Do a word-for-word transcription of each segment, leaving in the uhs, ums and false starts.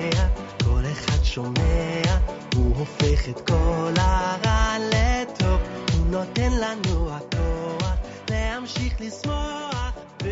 כל אחד שומע, הוא הופך את כל הרע לטוב, הוא נותן לנו הכוח להמשיך לשמוח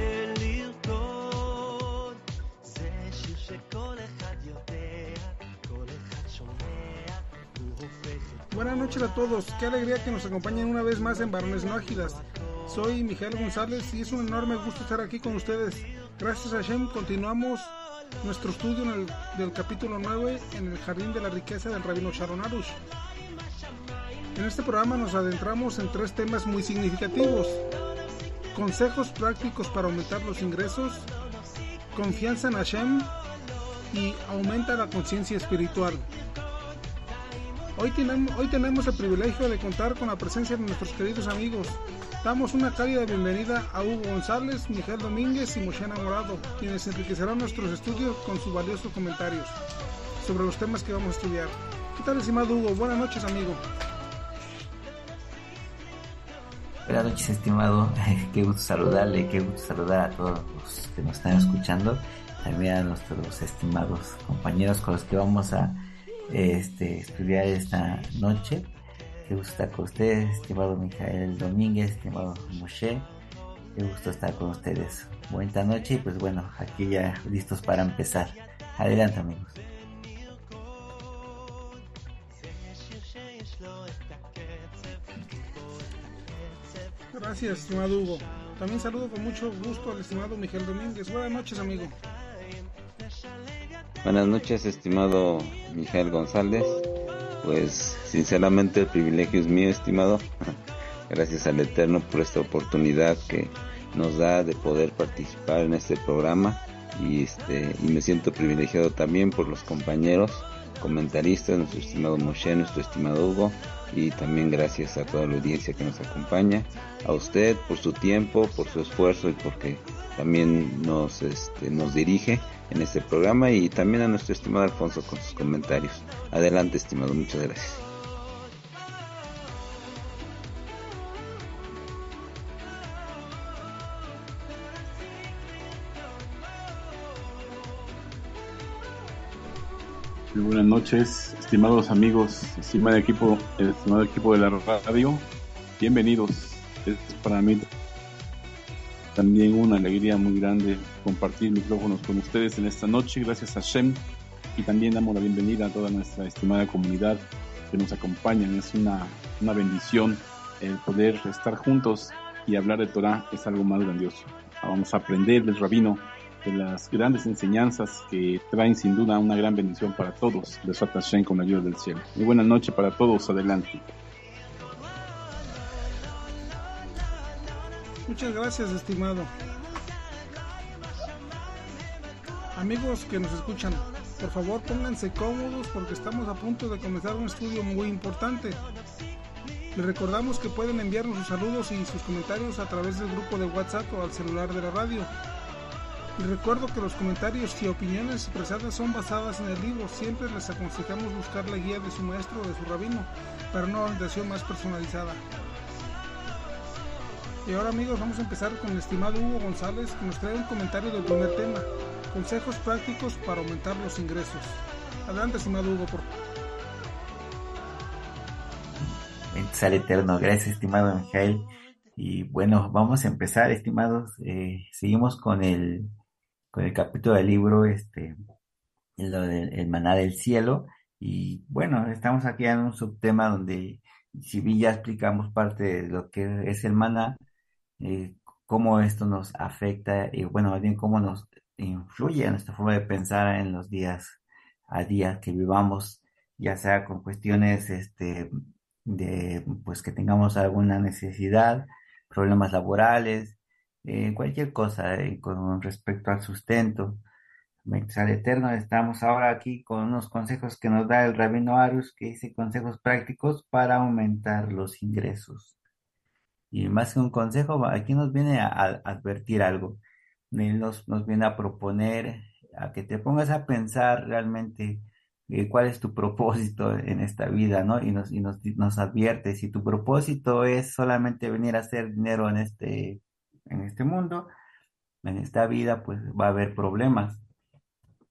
ולרקוד. זה שיר שכל אחד יודע, כל אחד שומע, הוא הופך את... Buenas noches a todos, qué alegría que nos acompañen una vez más en Varones No Ágidas. Soy Miguel González y es un enorme gusto estar aquí con ustedes. Gracias a Hashem continuamos nuestro estudio en el, del capítulo nueve en el Jardín de la Riqueza del Rabino Sharon Arush. En este programa nos adentramos en tres temas muy significativos: consejos prácticos para aumentar los ingresos, confianza en Hashem y aumenta la conciencia espiritual. Hoy tenemos, hoy tenemos el privilegio de contar con la presencia de nuestros queridos amigos. Damos una cálida bienvenida a Hugo González, Miguel Domínguez y Moshe Enamorado, quienes enriquecerán nuestros estudios con sus valiosos comentarios sobre los temas que vamos a estudiar. ¿Qué tal, estimado Hugo? Buenas noches, amigo. Buenas noches, estimado. Qué gusto saludarle, qué gusto saludar a todos los que nos están escuchando, también a nuestros estimados compañeros con los que vamos a este, estudiar esta noche. Qué gusto estar con ustedes, estimado Mijael Domínguez, estimado Moshe. Qué gusto estar con ustedes. Buena noche y pues bueno, aquí ya listos para empezar. Adelante, amigos. Gracias, estimado Hugo. También saludo con mucho gusto al estimado Miguel Domínguez. Buenas noches, amigo. Buenas noches, estimado Miguel González. Pues sinceramente el privilegio es mío, estimado. Gracias al Eterno por esta oportunidad que nos da de poder participar en este programa, y este y me siento privilegiado también por los compañeros comentaristas, nuestro estimado Moshe, nuestro estimado Hugo, y también gracias a toda la audiencia que nos acompaña, a usted por su tiempo, por su esfuerzo y porque también nos este, nos dirige en este programa, y también a nuestro estimado Alfonso con sus comentarios. Adelante, estimado, muchas gracias. Muy buenas noches, estimados amigos, estimado equipo, el estimado equipo de la radio. Bienvenidos. Es para mí también una alegría muy grande compartir micrófonos con ustedes en esta noche. Gracias a Hashem, y también damos la bienvenida a toda nuestra estimada comunidad que nos acompaña. Es una, una bendición el poder estar juntos y hablar de Torah. Es algo más grandioso. Vamos a aprender del rabino, de las grandes enseñanzas que traen sin duda una gran bendición para todos. Besat Hashem, con la ayuda del cielo. Muy buena noche para todos. Adelante. Muchas gracias, estimado. Amigos que nos escuchan, por favor pónganse cómodos porque estamos a punto de comenzar un estudio muy importante. Les recordamos que pueden enviarnos sus saludos y sus comentarios a través del grupo de WhatsApp o al celular de la radio. Les recuerdo que los comentarios y opiniones expresadas son basadas en el libro. Siempre les aconsejamos buscar la guía de su maestro o de su rabino para una orientación más personalizada. Y ahora, amigos, vamos a empezar con el estimado Hugo González, que nos trae un comentario del primer tema: consejos prácticos para aumentar los ingresos. Adelante, estimado Hugo, por Al Eterno. Gracias, estimado Mijael. Y bueno, vamos a empezar, estimados. Eh, seguimos con el con el capítulo del libro, este, lo del el maná del cielo. Y bueno, estamos aquí en un subtema donde, si bien ya explicamos parte de lo que es el maná, eh, cómo esto nos afecta y bueno, más bien cómo nos influye en nuestra forma de pensar en los días a día que vivamos, ya sea con cuestiones este de pues que tengamos alguna necesidad, problemas laborales, eh, cualquier cosa eh, con respecto al sustento. Al Eterno, estamos ahora aquí con unos consejos que nos da el Rabino Arush, que dice consejos prácticos para aumentar los ingresos. Y más que un consejo, aquí nos viene a, a advertir algo. Él nos, nos viene a proponer a que te pongas a pensar realmente eh, cuál es tu propósito en esta vida, ¿no? Y nos, y nos, nos advierte, si tu propósito es solamente venir a hacer dinero en este, en este mundo, en esta vida, pues va a haber problemas.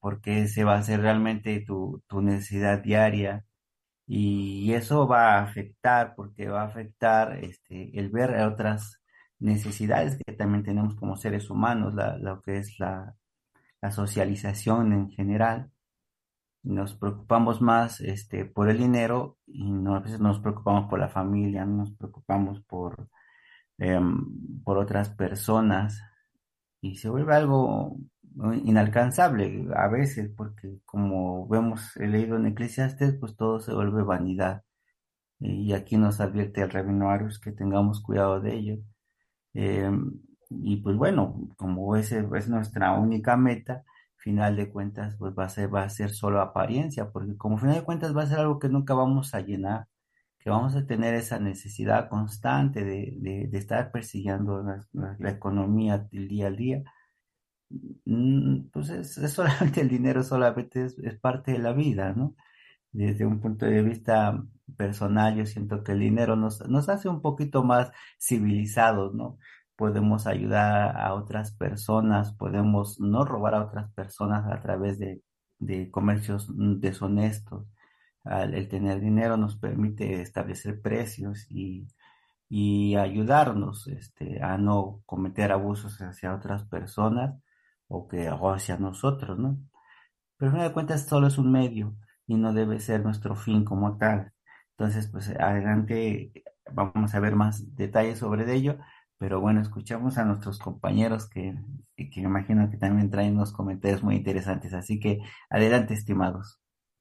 porque ese va a ser realmente tu, tu necesidad diaria y eso va a afectar, porque va a afectar este, el ver otras necesidades que también tenemos como seres humanos, la, lo que es la, la socialización en general. Nos preocupamos más este, por el dinero y no, a veces nos preocupamos por la familia, no nos preocupamos por, em, por otras personas y se vuelve algo muy inalcanzable a veces, porque como vemos, he leído en Eclesiastes, pues todo se vuelve vanidad. Y aquí nos advierte el Rabino Arius que tengamos cuidado de ello. Eh, y pues bueno, como ese es nuestra única meta, final de cuentas, pues va a ser, va a ser solo apariencia, porque como final de cuentas va a ser algo que nunca vamos a llenar, que vamos a tener esa necesidad constante de, de, de estar persiguiendo la, la- la economía del día al día. Mm, Pues es, es solamente el dinero, solamente es, es parte de la vida, ¿no? Desde un punto de vista personal, yo siento que el dinero nos, nos hace un poquito más civilizados, ¿no? Podemos ayudar a otras personas, podemos no robar a otras personas a través de, de comercios mm, deshonestos. Al- el tener dinero nos permite establecer precios y, y ayudarnos, este, a no cometer abusos hacia otras personas o que o hacia nosotros, ¿no? Pero al final de cuentas solo es un medio y no debe ser nuestro fin como tal. Entonces, pues adelante vamos a ver más detalles sobre ello, pero bueno, escuchamos a nuestros compañeros que, que me imagino que también traen unos comentarios muy interesantes. Así que adelante, estimados.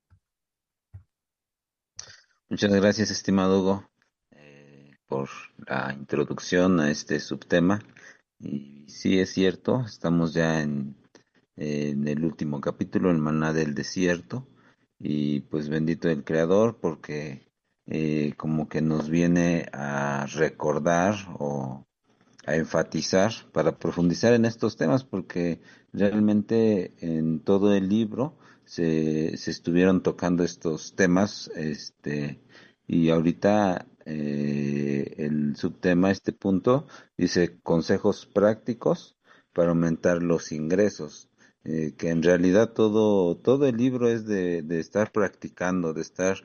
Muchas gracias, estimado Hugo, eh, por la introducción a este subtema. Y sí, es cierto, estamos ya en, en el último capítulo, el maná del desierto, y pues bendito el Creador porque eh, como que nos viene a recordar o a enfatizar para profundizar en estos temas, porque realmente en todo el libro se, se estuvieron tocando estos temas, este, y ahorita eh, el subtema, este punto, dice consejos prácticos para aumentar los ingresos. Eh, que en realidad todo, todo el libro es de, de estar practicando, de estar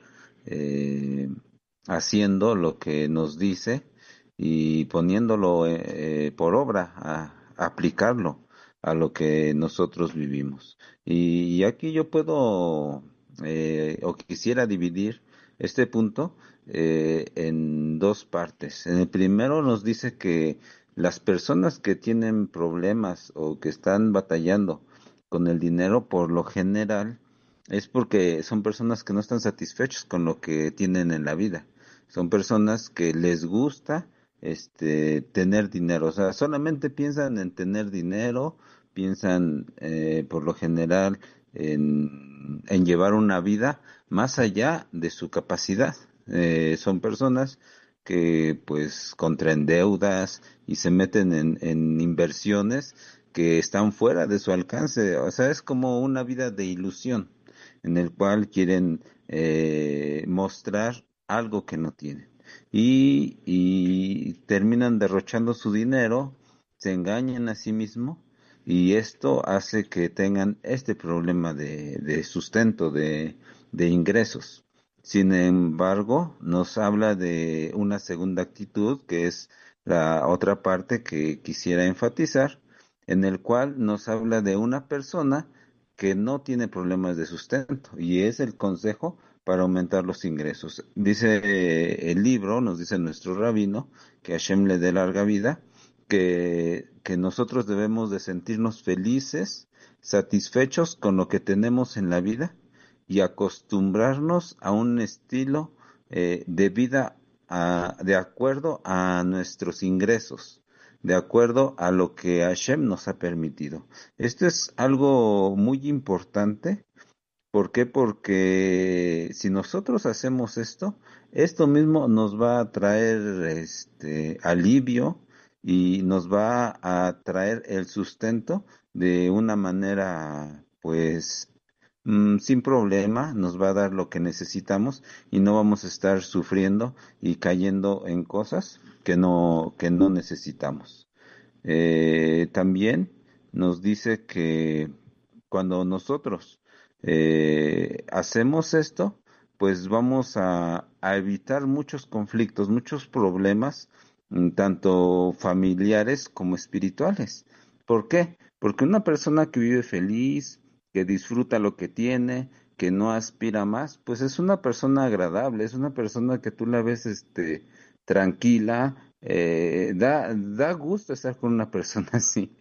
eh, haciendo lo que nos dice y poniéndolo eh, eh, por obra, a, a aplicarlo a lo que nosotros vivimos. Y, y aquí yo puedo eh, o quisiera dividir este punto eh, en dos partes. En el primero nos dice que las personas que tienen problemas o que están batallando con el dinero, por lo general, es porque son personas que no están satisfechos con lo que tienen en la vida. Son personas que les gusta este tener dinero, o sea, solamente piensan en tener dinero, piensan eh, por lo general en, en llevar una vida más allá de su capacidad. Eh, son personas que pues contraen deudas y se meten en, en inversiones que están fuera de su alcance, o sea, es como una vida de ilusión en el cual quieren eh, mostrar algo que no tienen y, y terminan derrochando su dinero, se engañan a sí mismos y esto hace que tengan este problema de, de sustento, de, de ingresos. Sin embargo, nos habla de una segunda actitud que es la otra parte que quisiera enfatizar, en el cual nos habla de una persona que no tiene problemas de sustento y es el consejo para aumentar los ingresos. Dice eh, el libro, nos dice nuestro rabino, que Hashem le dé larga vida, que, que nosotros debemos de sentirnos felices, satisfechos con lo que tenemos en la vida y acostumbrarnos a un estilo eh, de vida a- de acuerdo a nuestros ingresos, de acuerdo a lo que Hashem nos ha permitido. Esto es algo muy importante. ¿Por qué? Porque si nosotros hacemos esto, esto mismo nos va a traer este alivio y nos va a traer el sustento de una manera, pues, mm, sin problema, nos va a dar lo que necesitamos y no vamos a estar sufriendo y cayendo en cosas que no, que no necesitamos. Eh, también nos dice que cuando nosotros eh, hacemos esto, pues vamos a, a evitar muchos conflictos, muchos problemas, mm, tanto familiares como espirituales. ¿Por qué? Porque una persona que vive feliz, que disfruta lo que tiene, que no aspira más, pues es una persona agradable, es una persona que tú la ves este, tranquila, eh, da, da gusto estar con una persona así.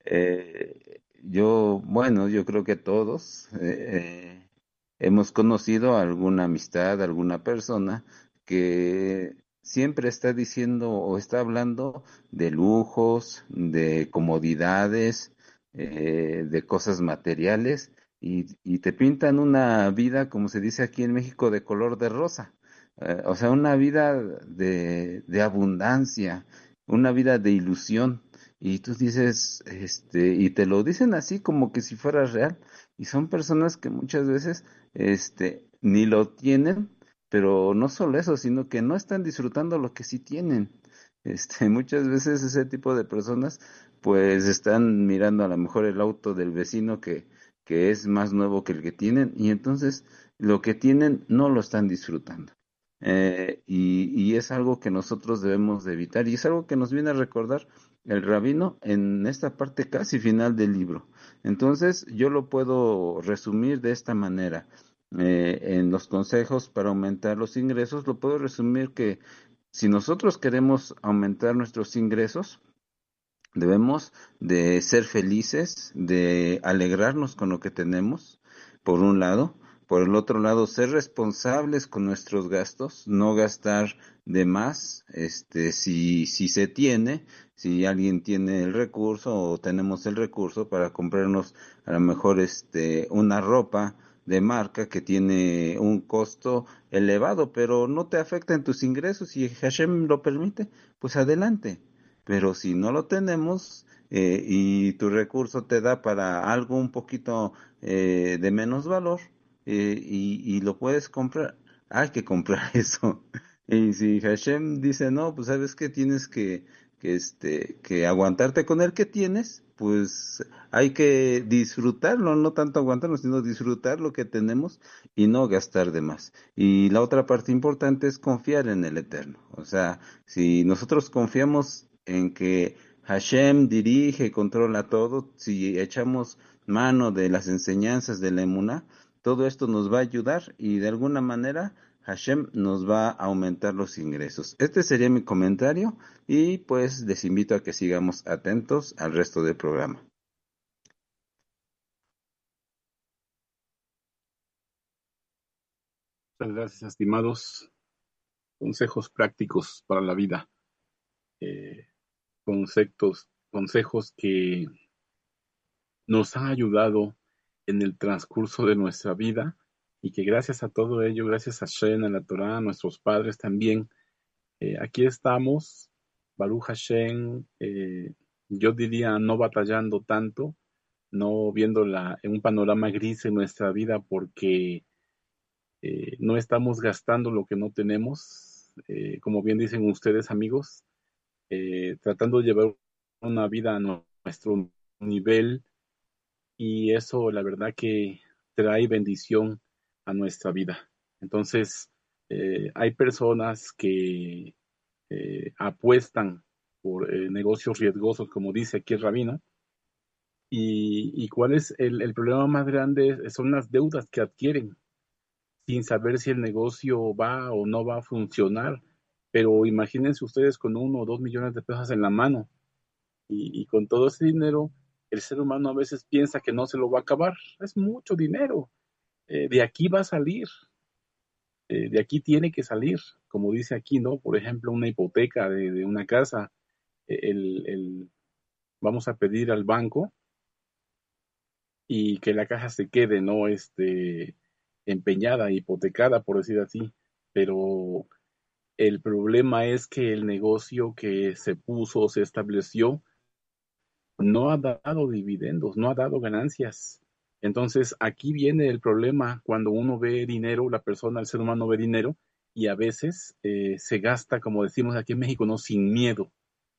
Eh, yo, bueno, yo creo que todos eh, eh, hemos conocido alguna amistad, alguna persona que siempre está diciendo o está hablando de lujos, de comodidades, eh, de cosas materiales y, y te pintan una vida, como se dice aquí en México, de color de rosa. Eh, o sea, una vida de, de abundancia, una vida de ilusión. Y tú dices, este, y te lo dicen así como que si fuera real. Y son personas que muchas veces, este, ni lo tienen, pero no solo eso, sino que no están disfrutando lo que sí tienen. Este, muchas veces ese tipo de personas, pues están mirando a lo mejor el auto del vecino que, que es más nuevo que el que tienen, y entonces lo que tienen no lo están disfrutando. Eh, y, y es algo que nosotros debemos de evitar, y es algo que nos viene a recordar el rabino en esta parte casi final del libro. Entonces, yo lo puedo resumir de esta manera. Eh, en los consejos para aumentar los ingresos, lo puedo resumir que si nosotros queremos aumentar nuestros ingresos, debemos de ser felices, de alegrarnos con lo que tenemos, por un lado. Por el otro lado, ser responsables con nuestros gastos, no gastar de más, este, si, si se tiene, si alguien tiene el recurso o tenemos el recurso para comprarnos a lo mejor este, una ropa de marca que tiene un costo elevado, pero no te afecta en tus ingresos y Hashem lo permite, pues adelante. Pero si no lo tenemos eh, y tu recurso te da para algo un poquito eh, de menos valor eh, y, y lo puedes comprar, hay que comprar eso. Y si Hashem dice, no, pues sabes que tienes que, que, este, que aguantarte con el que tienes, pues hay que disfrutarlo, no tanto aguantarlo, sino disfrutar lo que tenemos y no gastar de más. Y la otra parte importante es confiar en el Eterno. O sea, si nosotros confiamos en que Hashem dirige y controla todo, si echamos mano de las enseñanzas de la Emuná, todo esto nos va a ayudar y de alguna manera Hashem nos va a aumentar los ingresos. Este sería mi comentario y pues les invito a que sigamos atentos al resto del programa. Muchas gracias, estimados. Consejos prácticos para la vida. Eh, conceptos, consejos que nos han ayudado en el transcurso de nuestra vida y que gracias a todo ello, gracias a Shen, a la Torah, a nuestros padres también, eh, aquí estamos, Baruch Hashem, eh, yo diría no batallando tanto, no viéndola en un panorama gris en nuestra vida porque eh, no estamos gastando lo que no tenemos, eh, como bien dicen ustedes amigos, eh, tratando de llevar una vida a nuestro nivel y eso la verdad que trae bendición a nuestra vida. Entonces, eh, hay personas que eh, apuestan por eh, negocios riesgosos, como dice aquí el rabino, y, y cuál es el, el problema más grande son las deudas que adquieren sin saber si el negocio va o no va a funcionar. Pero imagínense ustedes con uno o dos millones de pesos en la mano y, y con todo ese dinero, el ser humano a veces piensa que no se lo va a acabar. Es mucho dinero. Eh, de aquí va a salir. Eh, de aquí tiene que salir. Como dice aquí, ¿no? Por ejemplo, una hipoteca de, de una casa. eh, El, el, vamos a pedir al banco y que la caja se quede, ¿no? Este, empeñada, hipotecada, por decir así. Pero el problema es que el negocio que se puso, se estableció, no ha dado dividendos, no ha dado ganancias. Entonces, aquí viene el problema cuando uno ve dinero, la persona, el ser humano ve dinero y a veces eh, se gasta, como decimos aquí en México, no sin miedo,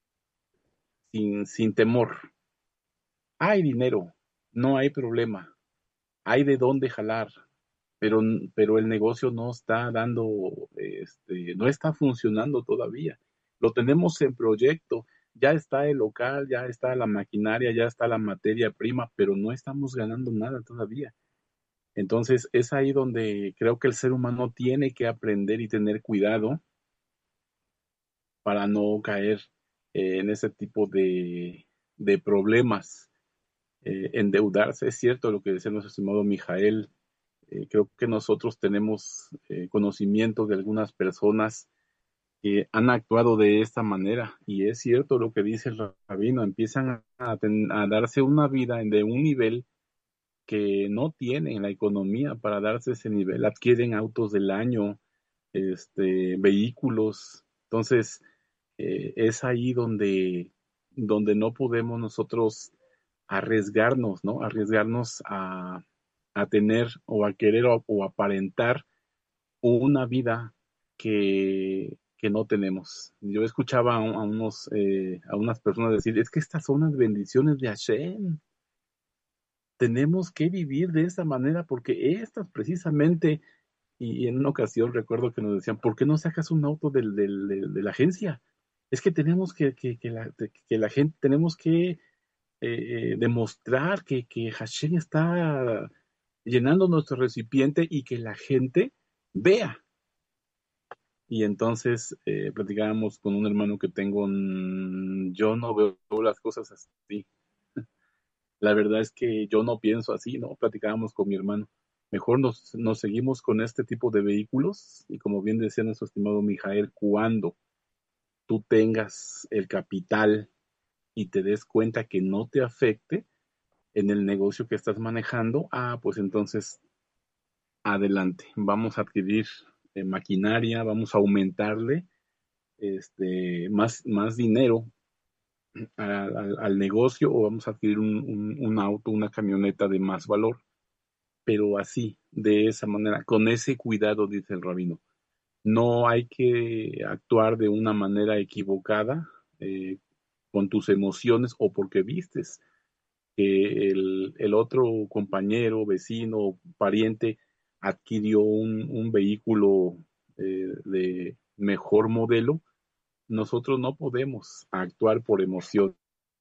sin, sin temor. Hay dinero, no hay problema. hay de dónde jalar, pero, pero el negocio no está dando, este, no está funcionando todavía. Lo tenemos en proyecto, ya está el local, ya está la maquinaria, ya está la materia prima, pero no estamos ganando nada todavía. Entonces es ahí donde creo que el ser humano tiene que aprender y tener cuidado para no caer eh, en ese tipo de, de problemas. Eh, endeudarse, es cierto lo que decía nuestro estimado Mijael. Eh, creo que nosotros tenemos eh, conocimiento de algunas personas que han actuado de esta manera, y es cierto lo que dice el rabino, empiezan a, ten, a darse una vida de un nivel que no tienen la economía para darse ese nivel, adquieren autos del año, este, vehículos. Entonces eh, es ahí donde, donde no podemos nosotros arriesgarnos, ¿no? Arriesgarnos a, a tener o a querer o, o aparentar una vida que, que no tenemos. Yo escuchaba a, a unos, eh, a unas personas decir, es que estas son las bendiciones de Hashem. Tenemos que vivir de esa manera porque estas precisamente, y en una ocasión recuerdo que nos decían, ¿por qué no sacas un auto del, del, del- de la agencia? Es que tenemos que, que, que la, que la gente, tenemos que eh, eh, demostrar que, que Hashem está llenando nuestro recipiente y que la gente vea. Y entonces eh, platicábamos con un hermano que tengo, mm, yo no veo las cosas así. La verdad es que yo no pienso así, ¿no? Platicábamos con mi hermano. Mejor nos, nos seguimos con este tipo de vehículos y como bien decía nuestro estimado Mijael, cuando tú tengas el capital y te des cuenta que no te afecte en el negocio que estás manejando, ah, pues entonces adelante, vamos a adquirir eh, maquinaria, vamos a aumentarle este, más, más dinero al, al, al negocio o vamos a adquirir un, un, un auto, una camioneta de más valor, pero así, de esa manera, con ese cuidado, dice el rabino. No hay que actuar de una manera equivocada eh, con tus emociones o porque vistes que el, el otro compañero, vecino, pariente adquirió un, un vehículo eh, de mejor modelo. Nosotros no podemos actuar por emociones.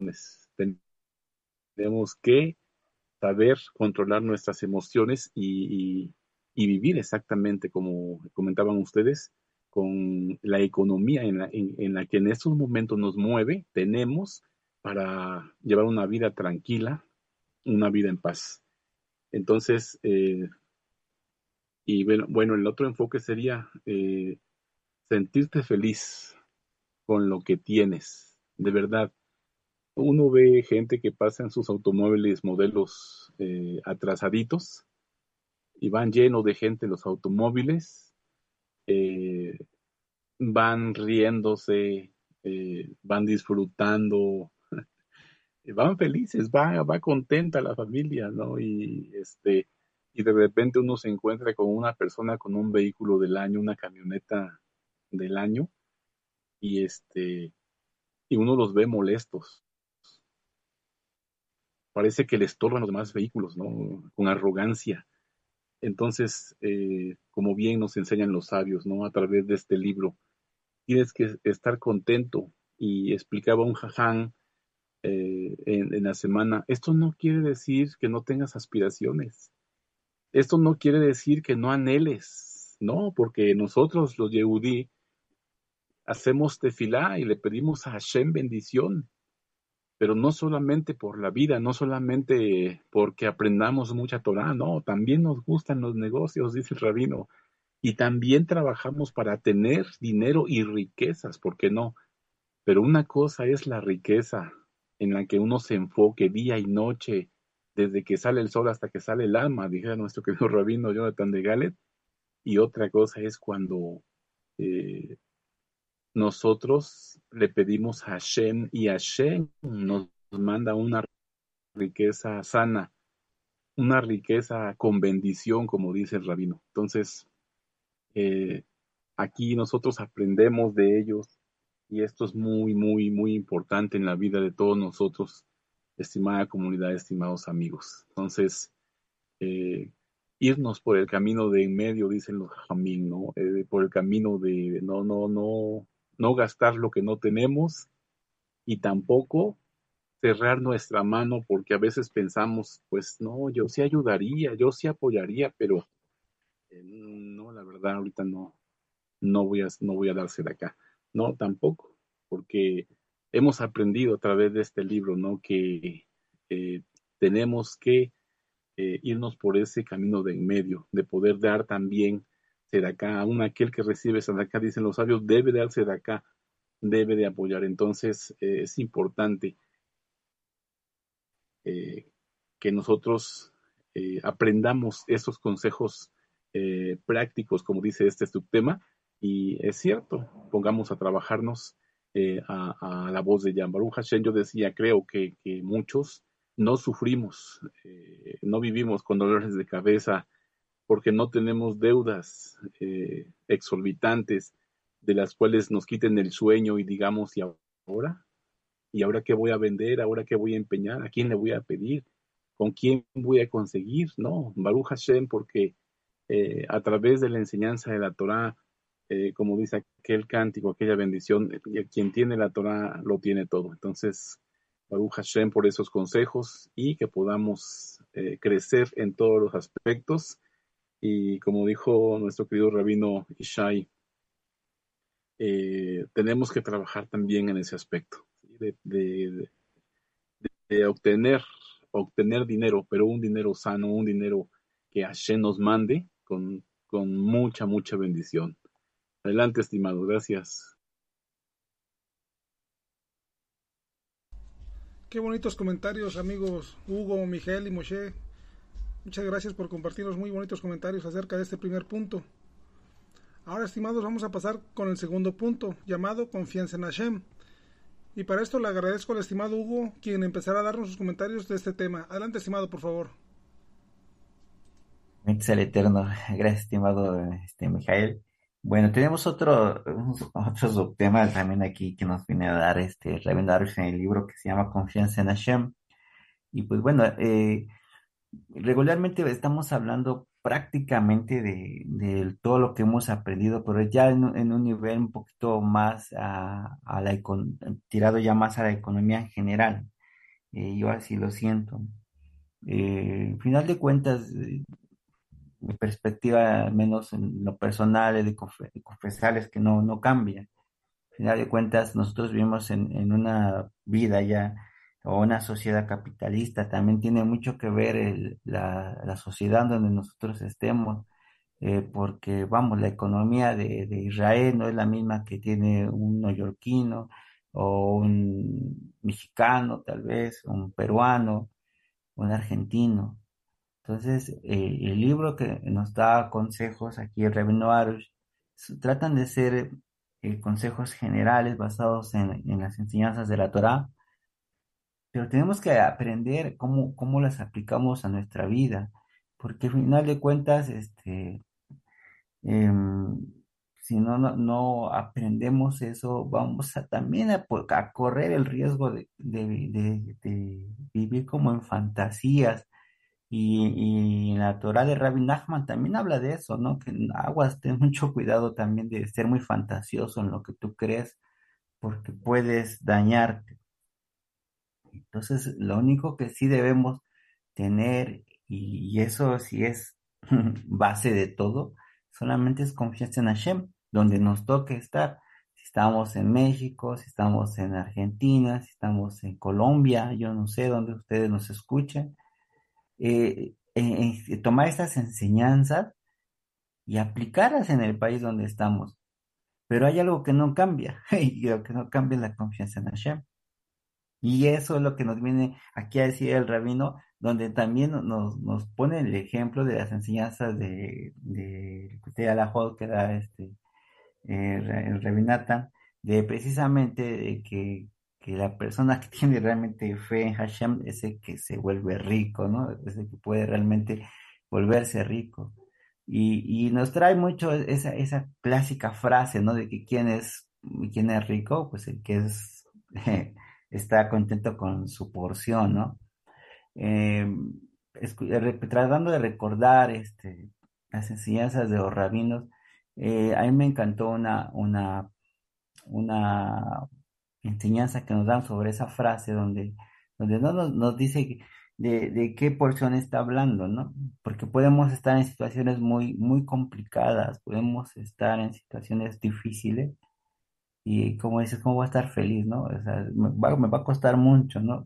Tenemos que saber controlar nuestras emociones y, y, y vivir exactamente como comentaban ustedes, con la economía en la, en, en la que en estos momentos nos mueve, tenemos para llevar una vida tranquila, una vida en paz. Entonces, eh, y bueno, bueno, el otro enfoque sería eh, sentirte feliz con lo que tienes, de verdad. Uno ve gente que pasa en sus automóviles modelos eh, atrasaditos y van llenos de gente los automóviles, eh, van riéndose, eh, van disfrutando, van felices, va, va contenta la familia, ¿no? Y este, y de repente uno se encuentra con una persona con un vehículo del año, una camioneta del año, y este, y uno los ve molestos. Parece que le estorban los demás vehículos, ¿no? Con arrogancia. Entonces, eh, como bien nos enseñan los sabios, ¿no? A través de este libro, tienes que estar contento. Y explicaba un jaján eh, en, en la semana, esto no quiere decir que no tengas aspiraciones. Esto no quiere decir que no anheles, no, porque nosotros los Yehudí hacemos tefilá y le pedimos a Hashem bendición, pero no solamente por la vida, no solamente porque aprendamos mucha Torah, no, también nos gustan los negocios, dice el rabino, y también trabajamos para tener dinero y riquezas, ¿por qué no? Pero una cosa es la riqueza en la que uno se enfoque día y noche, desde que sale el sol hasta que sale el alma, dijera nuestro querido rabino Jonathan de Galet, y otra cosa es cuando eh, nosotros le pedimos a Hashem y Hashem nos manda una riqueza sana, una riqueza con bendición, como dice el rabino. Entonces, eh, aquí nosotros aprendemos de ellos y esto es muy, muy, muy importante en la vida de todos nosotros, estimada comunidad, estimados amigos. Entonces, eh, irnos por el camino de en medio, dicen los jamín, ¿no? Eh, por el camino de no, no, no, no gastar lo que no tenemos y tampoco cerrar nuestra mano, porque a veces pensamos, pues no, yo sí ayudaría, yo sí apoyaría, pero eh, no, la verdad ahorita no, no voy a, no voy a darse de acá. No, tampoco, porque hemos aprendido a través de este libro, ¿no? Que eh, tenemos que eh, irnos por ese camino de en medio, de poder dar también acá, aún aquel que recibe acá, dicen los sabios, debe darse de acá, debe de apoyar. Entonces eh, es importante eh, que nosotros eh, aprendamos esos consejos eh, prácticos, como dice este subtema, y es cierto, pongamos a trabajarnos eh, a, a, la voz de Jan Baruch Hashem. Yo decía, creo que, que muchos no sufrimos, eh, no vivimos con dolores de cabeza porque no tenemos deudas eh, exorbitantes de las cuales nos quiten el sueño y digamos, ¿y ahora? ¿Y ahora qué voy a vender? ¿Ahora qué voy a empeñar? ¿A quién le voy a pedir? ¿Con quién voy a conseguir? No, Baruch Hashem, porque eh, a través de la enseñanza de la Torah, eh, como dice aquel cántico, aquella bendición, eh, quien tiene la Torah lo tiene todo. Entonces, Baruch Hashem por esos consejos y que podamos eh, crecer en todos los aspectos. Y como dijo nuestro querido rabino Ishai, eh, tenemos que trabajar también en ese aspecto, ¿sí? de, de, de obtener, obtener dinero, pero un dinero sano, un dinero que Hashem nos mande con, con mucha, mucha bendición. Adelante, estimado, gracias. Qué bonitos comentarios, amigos Hugo, Miguel y Moshe. Muchas gracias por compartir los muy bonitos comentarios acerca de este primer punto. Ahora, estimados, vamos a pasar con el segundo punto, llamado confianza en Hashem. Y para esto le agradezco al estimado Hugo, quien empezará a darnos sus comentarios de este tema. Adelante, estimado, por favor. Bendice al Eterno. Gracias, estimado este, Mijael. Bueno, tenemos otro, otro subtema también aquí que nos viene a dar este Rabbi Arush en el libro que se llama Confianza en Hashem. Y pues bueno, eh, regularmente estamos hablando prácticamente de, de todo lo que hemos aprendido, pero ya en, en un nivel un poquito más a, a la econ- tirado ya más a la economía en general. Eh, yo así lo siento. Eh, al final de cuentas, eh, mi perspectiva, al menos en lo personal, de, confe- de confesar, es que no, no cambia. Al final de cuentas, nosotros vivimos en, en una vida ya, o una sociedad capitalista. También tiene mucho que ver el- la, la sociedad donde nosotros estemos, eh, porque, vamos, la economía de, de Israel no es la misma que tiene un neoyorquino o un mexicano, tal vez, un peruano, un argentino. Entonces, eh, el libro que nos da consejos aquí, el Rabino Arush, s- tratan de ser eh, consejos generales basados en, en las enseñanzas de la Torá, pero tenemos que aprender cómo, cómo las aplicamos a nuestra vida, porque al final de cuentas, este, em, si no, no, no aprendemos eso, vamos a también a, po- a correr el riesgo de, de, de de vivir como en fantasías y, y en la Torah de Rabbi Nachman también habla de eso, ¿no? Que en aguas, ten mucho cuidado también de ser muy fantasioso en lo que tú crees, porque puedes dañarte. Entonces, lo único que sí debemos tener, y, y eso sí es base de todo, solamente es confianza en Hashem, donde nos toque estar. Si estamos en México, si estamos en Argentina, si estamos en Colombia, yo no sé dónde ustedes nos escuchen, eh, eh, eh, tomar estas enseñanzas y aplicarlas en el país donde estamos. Pero hay algo que no cambia, y lo que no cambia es la confianza en Hashem. Y eso es lo que nos viene aquí a decir el rabino, donde también nos, nos pone el ejemplo de las enseñanzas de, de, de Alajot que da este, eh, el Rabinatan, de precisamente de que, que la persona que tiene realmente fe en Hashem es el que se vuelve rico, ¿no? Es el que puede realmente volverse rico. Y, y nos trae mucho esa, esa clásica frase, ¿no? De que quién es, quién es rico, pues el que es, está contento con su porción, ¿no? Eh, escu- re- tratando de recordar este, las enseñanzas de los rabinos, eh, a mí me encantó una, una, una enseñanza que nos dan sobre esa frase donde, donde no nos, nos dice que- de, de qué porción está hablando, ¿no? Porque podemos estar en situaciones muy, muy complicadas, podemos estar en situaciones difíciles y como dices, ¿cómo voy a estar feliz, no? O sea, me va, me va a costar mucho, ¿no?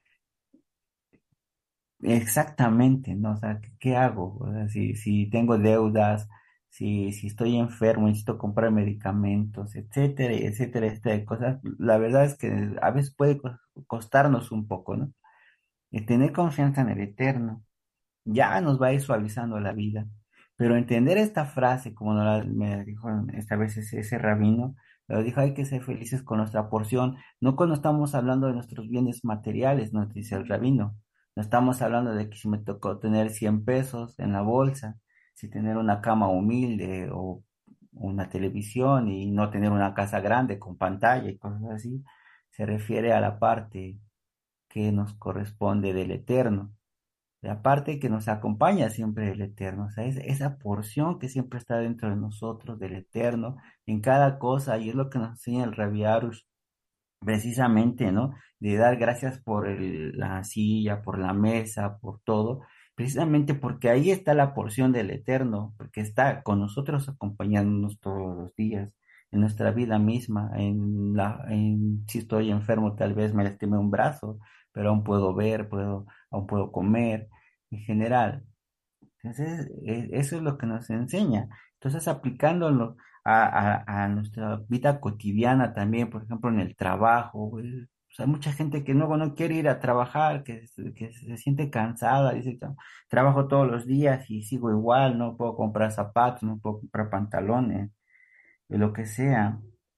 Exactamente, ¿no? O sea, ¿qué, qué hago? O sea, si, si tengo deudas, si, si estoy enfermo, necesito comprar medicamentos, etcétera, etcétera, etcétera, de cosas. La verdad es que a veces puede cos- costarnos un poco, ¿no? Y tener confianza en el Eterno ya nos va a ir suavizando la vida. Pero entender esta frase, como nos la- me dijo esta vez ese, ese rabino, lo dijo, hay que ser felices con nuestra porción, no cuando estamos hablando de nuestros bienes materiales, nos dice el rabino. No estamos hablando de que si me tocó tener cien pesos en la bolsa, si tener una cama humilde o una televisión y no tener una casa grande con pantalla y cosas así. Se refiere a la parte que nos corresponde del Eterno, la parte que nos acompaña siempre del Eterno, o sea, es esa porción que siempre está dentro de nosotros, del Eterno, en cada cosa, y es lo que nos enseña el Rabbi Arush, precisamente, ¿no? De dar gracias por el- la silla, por la mesa, por todo, precisamente porque ahí está la porción del Eterno, porque está con nosotros acompañándonos todos los días, en nuestra vida misma, en la, en, si estoy enfermo, tal vez me lastime un brazo, pero aún puedo ver, puedo, aún puedo comer, en general. Entonces, e- eso es lo que nos enseña. Entonces, aplicándolo a, a- a nuestra vida cotidiana también, por ejemplo, en el trabajo, eh, pues hay mucha gente que luego no quiere ir a trabajar, que, se- que se siente cansada, dice, "Tra- trabajo todos los días y sigo igual, no puedo comprar zapatos, no puedo comprar pantalones, de lo que sea,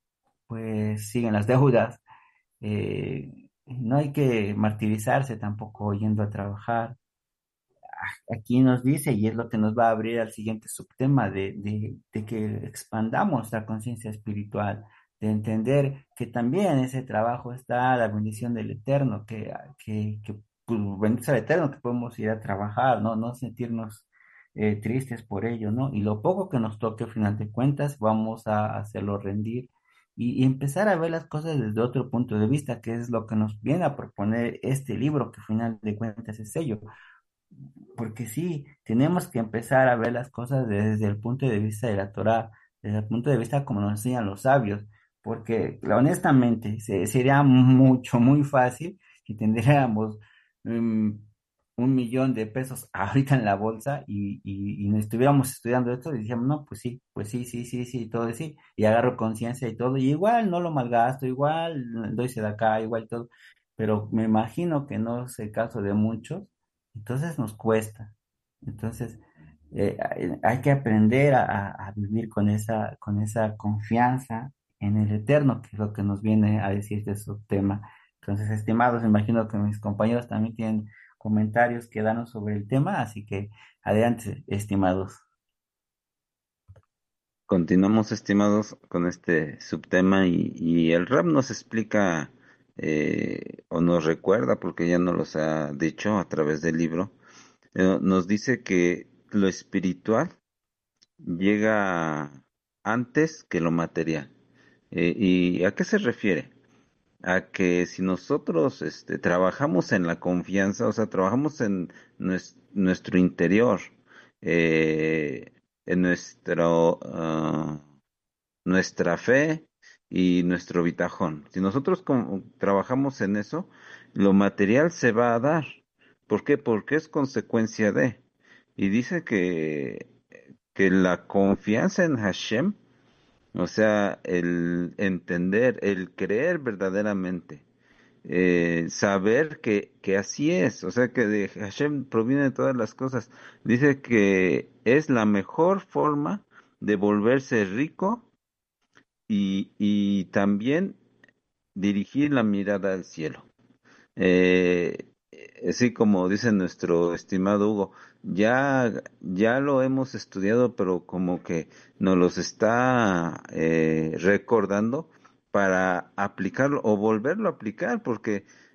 pues siguen las deudas. Eh, no hay que martirizarse tampoco yendo a trabajar. Aquí nos dice, y es lo que nos va a abrir al siguiente subtema, de, de, de que expandamos la conciencia espiritual, de entender que también en ese trabajo está la bendición del Eterno, que, que, que pues, bendito sea el Eterno, que podemos ir a trabajar, ¿no? No sentirnos eh, tristes por ello, ¿no? Y lo poco que nos toque, al final de cuentas, vamos a hacerlo rendir. Y, y empezar a ver las cosas desde otro punto de vista, que es lo que nos viene a proponer este libro, que al final de cuentas es ello, porque sí, tenemos que empezar a ver las cosas desde el punto de vista de la Torá, desde el punto de vista como nos enseñan los sabios, porque honestamente se- sería mucho, muy fácil si tendríamos mm, un millón de pesos ahorita en la bolsa y, y, y no estuviéramos estudiando esto y decíamos, no, pues sí, pues sí, sí, sí, sí, todo sí, y agarro conciencia y todo, y igual no lo malgasto, igual doy de acá, igual todo, pero me imagino que no es el caso de muchos, entonces nos cuesta. Entonces, eh, hay hay que aprender a, a- a vivir con esa, con esa confianza en el Eterno, que es lo que nos viene a decir de su tema. Entonces, estimados, me imagino que mis compañeros también tienen comentarios que darnos sobre el tema, así que adelante, estimados. Continuamos, estimados, con este subtema y, y el rap nos explica eh, o nos recuerda, porque ya nos los ha dicho a través del libro, eh, nos dice que lo espiritual llega antes que lo material. Eh, ¿y a qué se refiere? A que si nosotros este, trabajamos en la confianza, o sea, trabajamos en nues- nuestro interior, eh, en nuestro, ah, nuestra fe y nuestro bitajón. Si nosotros con- trabajamos en eso, lo material se va a dar. ¿Por qué? Porque es consecuencia de. Y dice que, que la confianza en Hashem, o sea, el entender, el creer verdaderamente, eh, saber que, que así es, o sea, que de Hashem proviene todas las cosas. Dice que es la mejor forma de volverse rico y, y también dirigir la mirada al cielo. Eh, Así como dice nuestro estimado Hugo, ya, ya lo hemos estudiado, pero como que nos los está eh, recordando para aplicarlo o volverlo a aplicar, porque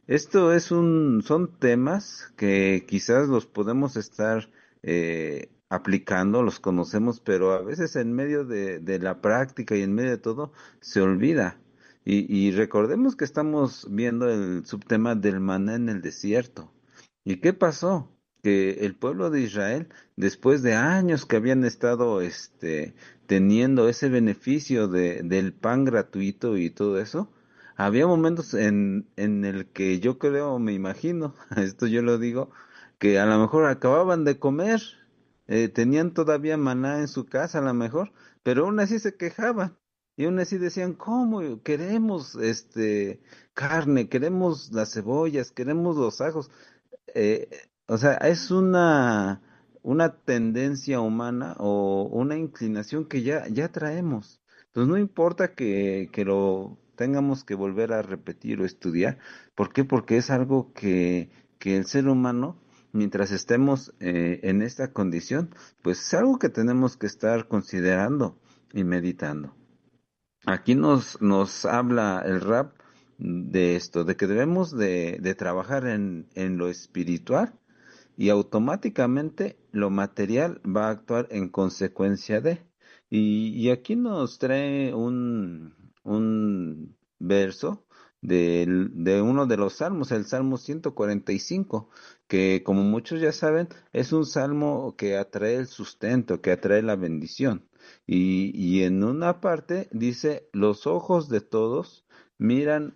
Esto es un, son temas que quizás los podemos estar eh, aplicando, los conocemos, pero a veces en medio de, de la práctica y en medio de todo se olvida. Y, y recordemos que estamos viendo el subtema del maná en el desierto. ¿Y qué pasó? Que el pueblo de Israel, después de años que habían estado este, teniendo ese beneficio de, del pan gratuito y todo eso, había momentos en, en el que yo creo, me imagino, esto yo lo digo, que a lo mejor acababan de comer, eh, tenían todavía maná en su casa a lo mejor, pero aún así se quejaban y aún así decían, ¿cómo? Queremos este carne, queremos las cebollas, queremos los ajos. Eh, o sea, es una, una tendencia humana o una inclinación que ya, ya traemos. Entonces no importa que, que lo tengamos que volver a repetir o estudiar. ¿Por qué? Porque es algo que, que el ser humano, mientras estemos eh, en esta condición, pues es algo que tenemos que estar considerando y meditando. Aquí nos, nos habla el rap de esto, de que debemos de, de trabajar en, en lo espiritual y automáticamente lo material va a actuar en consecuencia de. Y, y aquí nos trae un, un verso del- de, uno de los salmos, el Salmo ciento cuarenta y cinco, que como muchos ya saben, es un salmo que atrae el sustento, que atrae la bendición. Y, y en una parte dice, los ojos de todos miran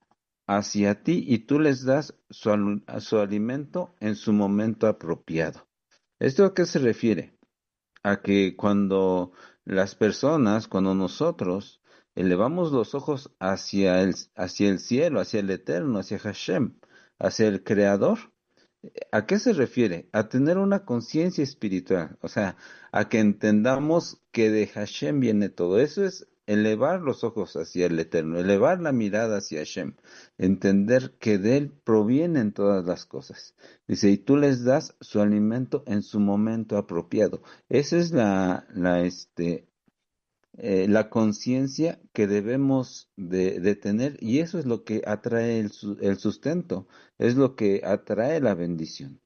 hacia ti y tú les das su, alu- su alimento en su momento apropiado. ¿Esto a qué se refiere? A que cuando las personas, cuando nosotros elevamos los ojos hacia el, hacia el cielo, hacia el eterno, hacia Hashem, hacia el Creador, ¿a qué se refiere? A tener una conciencia espiritual, o sea, a que entendamos que de Hashem viene todo. Eso es elevar los ojos hacia el Eterno, elevar la mirada hacia Hashem, entender que de Él provienen todas las cosas. Dice, y tú les das su alimento en su momento apropiado. Esa es la, la, este, eh, la conciencia que debemos de, de tener y eso es lo que atrae el, su- el sustento, es lo que atrae la bendición.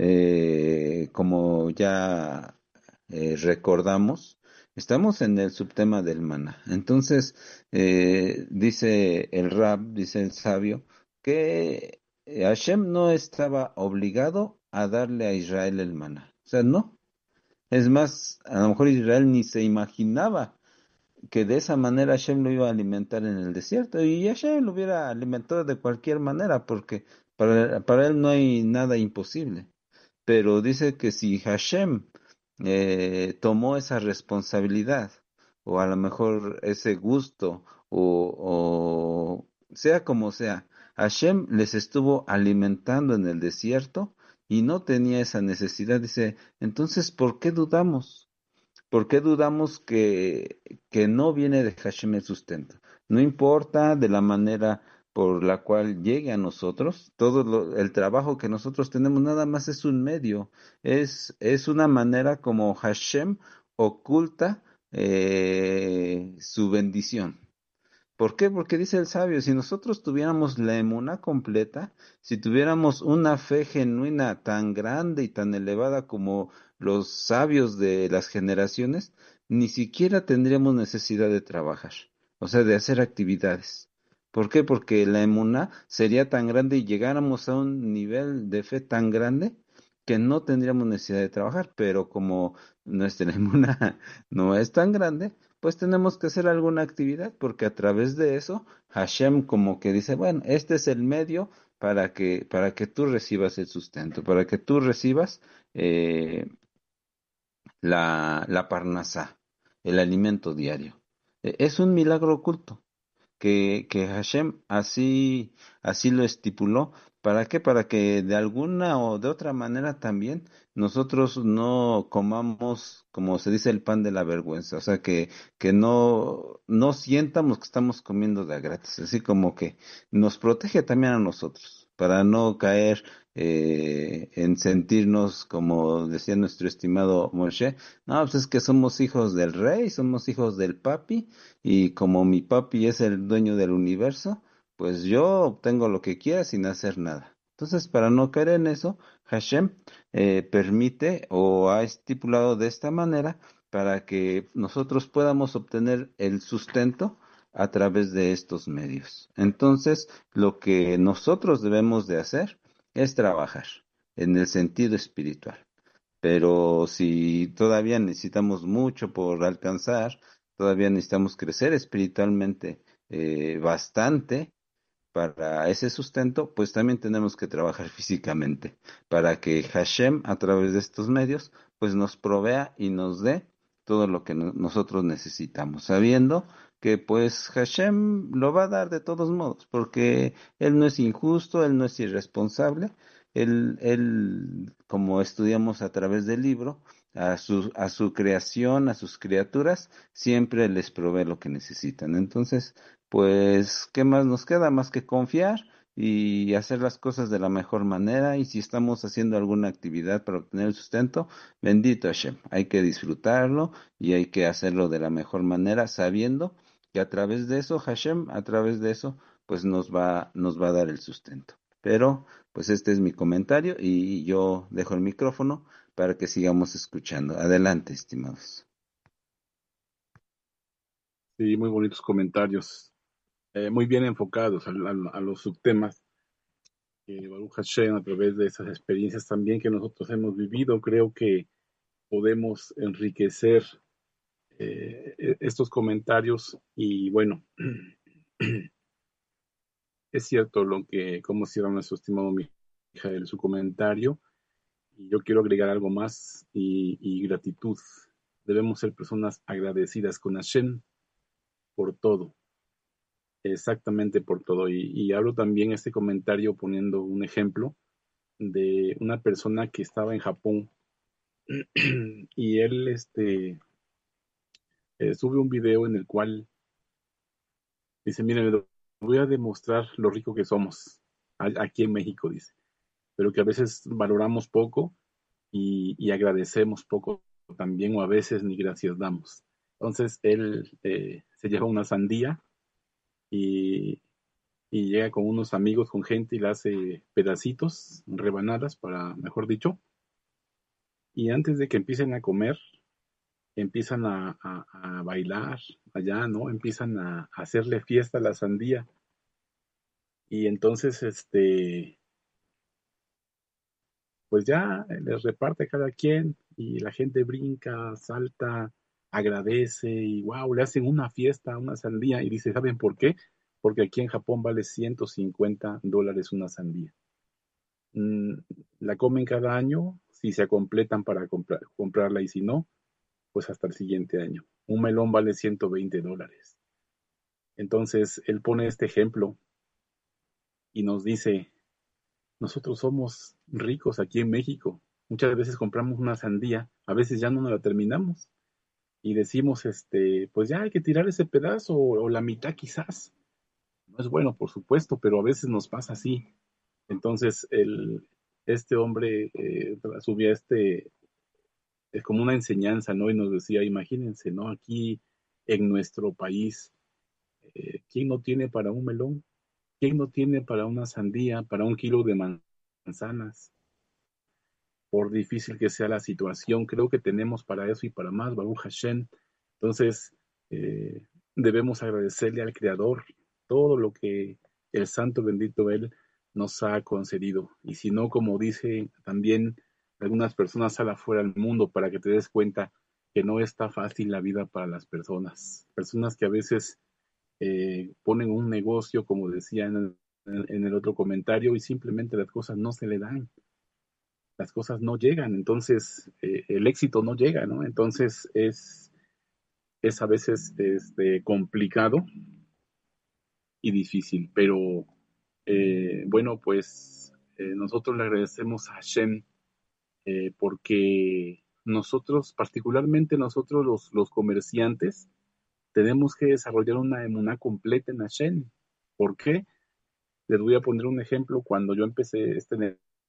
Eh, como ya eh, recordamos, estamos en el subtema del maná. Entonces, eh, dice el rab, dice el sabio, que eh, Hashem no estaba obligado a darle a Israel el maná. O sea, no. Es más, a lo mejor Israel ni se imaginaba que de esa manera Hashem lo iba a alimentar en el desierto y Hashem lo hubiera alimentado de cualquier manera porque para, para él no hay nada imposible. Pero dice que si Hashem eh, tomó esa responsabilidad o a lo mejor ese gusto o, o sea como sea, Hashem les estuvo alimentando en el desierto y no tenía esa necesidad. Dice, entonces, ¿por qué dudamos? ¿Por qué dudamos que, que no viene de Hashem el sustento? No importa de la manera por la cual llegue a nosotros, todo lo- el trabajo que nosotros tenemos nada más es un medio, es, es una manera como Hashem oculta eh, su bendición. ¿Por qué? Porque dice el sabio, si nosotros tuviéramos la emuna completa, si tuviéramos una fe genuina tan grande y tan elevada como los sabios de las generaciones, ni siquiera tendríamos necesidad de trabajar, o sea, de hacer actividades. ¿Por qué? Porque la emuná sería tan grande y llegáramos a un nivel de fe tan grande que no tendríamos necesidad de trabajar, pero como nuestra emuná no es tan grande, pues tenemos que hacer alguna actividad porque a través de eso Hashem como que dice, bueno, este es el medio para que para que tú recibas el sustento, para que tú recibas eh, la la parnasá, el alimento diario. E- Es un milagro oculto que, que Hashem así, así lo estipuló. ¿Para qué? Para que de alguna o de otra manera también nosotros no comamos, como se dice, el pan de la vergüenza. O sea, que, que no, no sientamos que estamos comiendo de a gratis. Así como que nos protege también a nosotros, para no caer eh, en sentirnos, como decía nuestro estimado Moshe, no, pues es que somos hijos del rey, somos hijos del papi y como mi papi es el dueño del universo, pues yo obtengo lo que quiera sin hacer nada. Entonces, para no caer en eso, Hashem eh, permite o ha estipulado de esta manera para que nosotros podamos obtener el sustento a través de estos medios. Entonces, lo que nosotros debemos de hacer es trabajar en el sentido espiritual. Pero si todavía necesitamos mucho por alcanzar, todavía necesitamos crecer espiritualmente eh, bastante para ese sustento, pues también tenemos que trabajar físicamente para que Hashem, a través de estos medios, pues nos provea y nos dé todo lo que no- nosotros necesitamos, sabiendo que pues Hashem lo va a dar de todos modos, porque Él no es injusto, Él no es irresponsable, Él, él como estudiamos a través del libro, a su, a su creación, a sus criaturas, siempre les provee lo que necesitan. Entonces, pues, ¿qué más nos queda más que confiar y hacer las cosas de la mejor manera? Y si estamos haciendo alguna actividad para obtener el sustento, bendito Hashem, hay que disfrutarlo y hay que hacerlo de la mejor manera, sabiendo que a través de eso, Hashem, a través de eso, pues nos va, nos va a dar el sustento. Pero, pues este es mi comentario y yo dejo el micrófono para que sigamos escuchando. Adelante, estimados. Sí, muy bonitos comentarios, eh, muy bien enfocados a, a- a los subtemas que Baruch Hashem, a través de esas experiencias también que nosotros hemos vivido, creo que podemos enriquecer eh, e- estos comentarios. Y bueno, es cierto lo que, como cierra nuestro estimado Mijael, su comentario, y yo quiero agregar algo más, y, y gratitud. Debemos ser personas agradecidas con Hashem por todo, exactamente por todo. Y, y hablo también este comentario poniendo un ejemplo de una persona que estaba en Japón y él este, eh, sube un video en el cual dice, miren, les voy a demostrar lo rico que somos a- aquí en México, dice, pero que a veces valoramos poco y, y agradecemos poco también, o a veces ni gracias damos. Entonces él eh, se lleva una sandía y, y llega con unos amigos, con gente, y le hace pedacitos, rebanadas, para, mejor dicho, y antes de que empiecen a comer, empiezan a, a- a bailar allá, ¿no? Empiezan a, a hacerle fiesta a la sandía. Y entonces, este, pues ya les reparte a cada quien y la gente brinca, salta, agradece y wow, le hacen una fiesta a una sandía y dice, ¿saben por qué? Porque aquí en Japón vale ciento cincuenta dólares una sandía. Mm, la comen cada año si se completan para comprar, comprarla, y si no, pues hasta el siguiente año. Un melón vale ciento veinte dólares. Entonces, él pone este ejemplo y nos dice, nosotros somos ricos aquí en México. Muchas veces compramos una sandía, a veces ya no nos la terminamos y decimos, este, pues ya hay que tirar ese pedazo o, o la mitad quizás. No es bueno, por supuesto, pero a veces nos pasa así. Entonces, el, este hombre eh, subía este, es como una enseñanza, ¿no? Y nos decía, imagínense, ¿no? Aquí en nuestro país, eh, ¿quién no tiene para un melón? ¿Quién no tiene para una sandía, para un kilo de manzanas? Por difícil que sea la situación, creo que tenemos para eso y para más, Baruch Hashem. Entonces, eh, debemos agradecerle al Creador todo lo que el Santo bendito Él nos ha concedido. Y si no, como dice también algunas personas, sal afuera al mundo para que te des cuenta que no está fácil la vida para las personas. Personas que a veces eh, ponen un negocio, como decía en el, en el otro comentario, y simplemente las cosas no se le dan, las cosas no llegan, entonces eh, el éxito no llega, ¿no? Entonces es, es a veces este, complicado y difícil, pero eh, bueno, pues eh, nosotros le agradecemos a Hashem eh, porque nosotros, particularmente nosotros los, los comerciantes, tenemos que desarrollar una emuná completa en Hashem. ¿Por qué? Les voy a poner un ejemplo. Cuando yo empecé este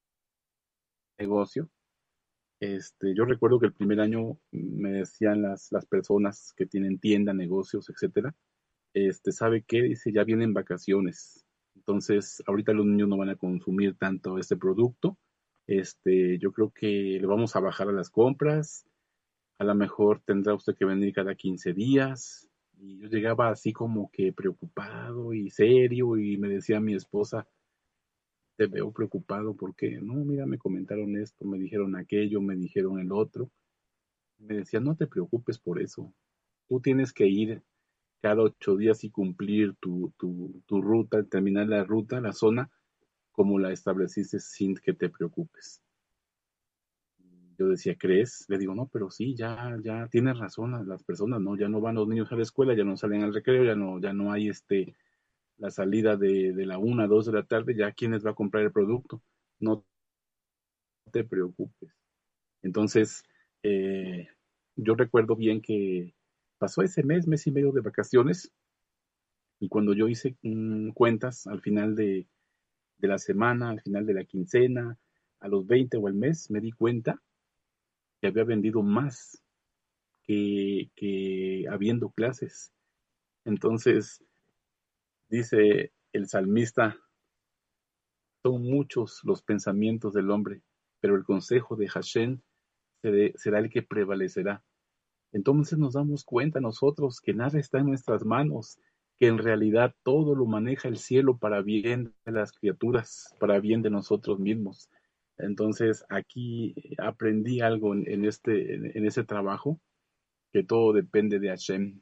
negocio, Este, yo recuerdo que el primer año me decían las, las personas que tienen tienda, negocios, etcétera, este, ¿sabe qué? Dice, ya vienen vacaciones. Entonces, ahorita los niños no van a consumir tanto este producto. Este, yo creo que le vamos a bajar a las compras. A lo mejor tendrá usted que venir cada quince días. Y yo llegaba así como que preocupado y serio y me decía mi esposa, te veo preocupado porque, no, mira, me comentaron esto, me dijeron aquello, me dijeron el otro. Me decía, no te preocupes por eso. Tú tienes que ir cada ocho días y cumplir tu, tu, tu ruta, terminar la ruta, la zona, como la estableciste sin que te preocupes. Yo decía, ¿crees? Le digo, no, pero sí, ya, ya tienes razón, las personas, ¿no? Ya no van los niños a la escuela, ya no salen al recreo, ya no, ya no hay este, la salida de, de la una, dos de la tarde, ya quién les va a comprar el producto. No te preocupes. Entonces, eh, yo recuerdo bien que pasó ese mes, mes y medio de vacaciones, y cuando yo hice mm, cuentas al final de, de la semana, al final de la quincena, a los veinte o al mes, me di cuenta que había vendido más que, que habiendo clases. Entonces, dice el salmista, son muchos los pensamientos del hombre, pero el consejo de Hashem será el que prevalecerá. Entonces nos damos cuenta nosotros que nada está en nuestras manos, que en realidad todo lo maneja el cielo para bien de las criaturas, para bien de nosotros mismos. Entonces aquí aprendí algo en, en este, en, en ese trabajo, que todo depende de Hashem.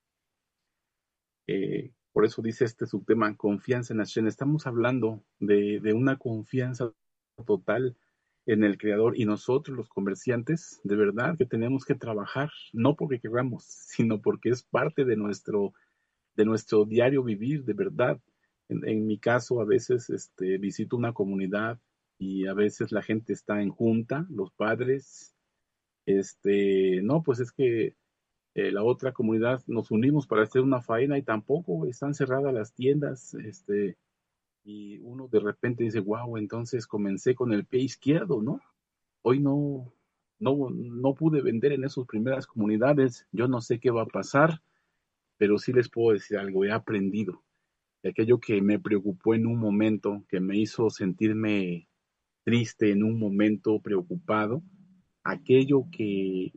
Eh, por eso dice este subtema, confianza en Hashem. Estamos hablando de, de una confianza total en el Creador y nosotros los comerciantes, de verdad que tenemos que trabajar, no porque queramos, sino porque es parte de nuestro, de nuestro diario vivir, de verdad. En, en mi caso, a veces este, visito una comunidad y a veces la gente está en junta, los padres, este, no, pues es que eh, la otra comunidad nos unimos para hacer una faena y tampoco están cerradas las tiendas, este, y uno de repente dice, wow, entonces comencé con el pie izquierdo, ¿no? Hoy no, no, no pude vender en esas primeras comunidades, yo no sé qué va a pasar, pero sí les puedo decir algo, he aprendido. De aquello que me preocupó en un momento, que me hizo sentirme triste en un momento, preocupado, aquello que,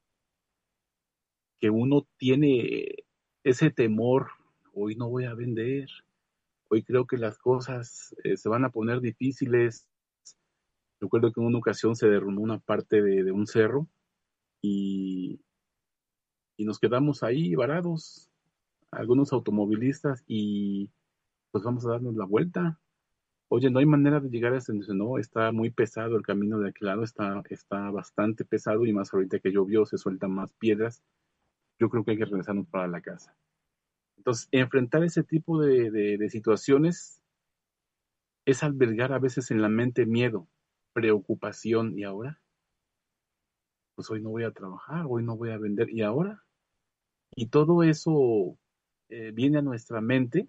que uno tiene ese temor, hoy no voy a vender, hoy creo que las cosas eh, se van a poner difíciles. Recuerdo que en una ocasión se derrumbó una parte de, de un cerro y, y nos quedamos ahí varados, algunos automovilistas, y pues vamos a darnos la vuelta. Oye, no hay manera de llegar a ese, no, está muy pesado el camino de aquel lado, está, está bastante pesado y más ahorita que llovió se sueltan más piedras. Yo creo que hay que regresarnos para la casa. Entonces, enfrentar ese tipo de, de, de situaciones es albergar a veces en la mente miedo, preocupación. ¿Y ahora? Pues hoy no voy a trabajar, hoy no voy a vender. ¿Y ahora? Y todo eso eh, viene a nuestra mente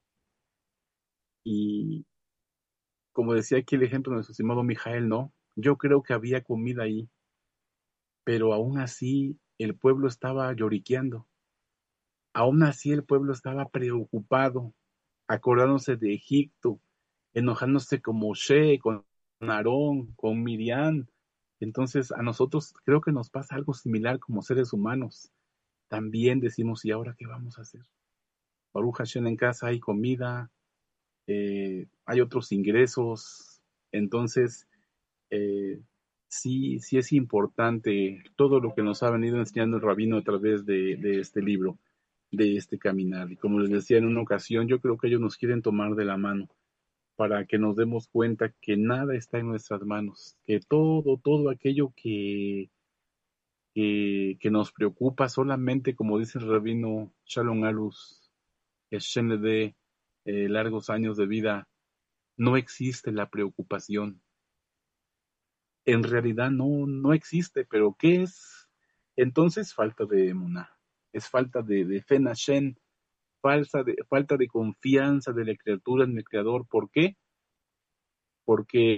y, como decía aquí el ejemplo de nuestro estimado Mijael, ¿no? Yo creo que había comida ahí, pero aún así el pueblo estaba lloriqueando. Aún así el pueblo estaba preocupado, acordándose de Egipto, enojándose con Moshe, con Aarón, con Miriam. Entonces a nosotros creo que nos pasa algo similar como seres humanos. También decimos, ¿y ahora qué vamos a hacer? Baruch Hashem, en casa hay comida, eh, hay otros ingresos. Entonces, eh, sí, sí es importante todo lo que nos ha venido enseñando el rabino a través de, de este libro, de este caminar. Y como les decía en una ocasión, yo creo que ellos nos quieren tomar de la mano para que nos demos cuenta que nada está en nuestras manos, que todo, todo aquello que, que, que nos preocupa solamente, como dice el rabino Shalom Alus, que Hashem le dé eh, largos años de vida, no existe la preocupación. En realidad no, no existe, pero ¿qué es? Entonces falta de emuná, es falta de, de fe en Hashem, falta de, falta de confianza de la criatura en el Creador. ¿Por qué? Porque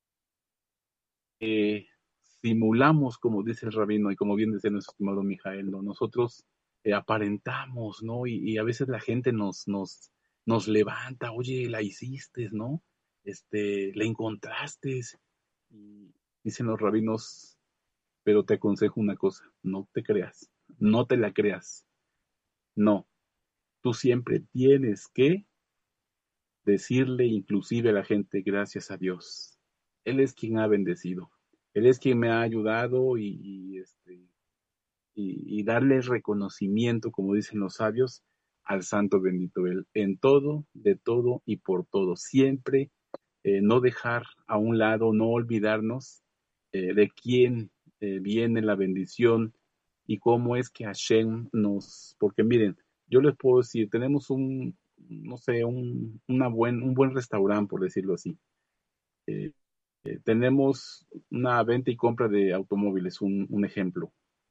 eh, simulamos, como dice el rabino y como bien decía nuestro estimado Mijael, ¿no? Nosotros eh, aparentamos, ¿no? Y, y a veces la gente nos, nos, nos levanta, oye, la hiciste, ¿no? Este, la encontraste. Y dicen los rabinos, pero te aconsejo una cosa, no te creas, no te la creas, no, tú siempre tienes que decirle inclusive a la gente gracias a Dios. Él es quien ha bendecido, Él es quien me ha ayudado y, y, este, y, y darle reconocimiento, como dicen los sabios, al santo bendito Él, en todo, de todo y por todo. Siempre eh, no dejar a un lado, no olvidarnos eh, de quién eh, viene la bendición y cómo es que Hashem nos, porque miren, yo les puedo decir, tenemos un, no sé, un, una buen, un buen restaurante, por decirlo así. Eh, eh, tenemos una venta y compra de automóviles, un, un ejemplo.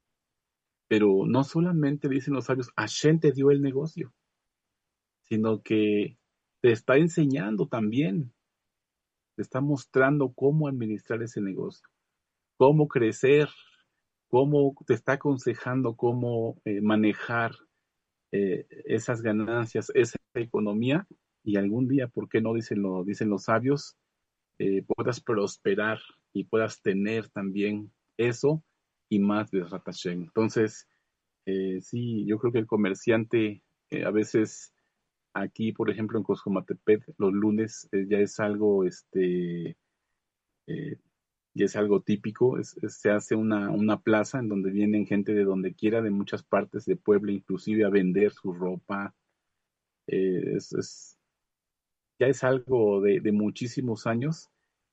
Pero no solamente dicen los sabios, Hashem te dio el negocio, sino que te está enseñando también, te está mostrando cómo administrar ese negocio, cómo crecer, cómo te está aconsejando cómo eh, manejar eh, esas ganancias, esa economía, y algún día, ¿por qué no dicen, lo, dicen los sabios? Eh, puedas prosperar y puedas tener también eso y más de Ratashen. Entonces, eh, sí, yo creo que el comerciante eh, a veces aquí, por ejemplo, en Coscomatepec, los lunes eh, ya es algo, este, eh, ya es algo típico. Es, es- se hace una, una plaza en donde vienen gente de donde quiera, de muchas partes de Puebla, inclusive a vender su ropa. Eh, es, es- ya es algo de, de muchísimos años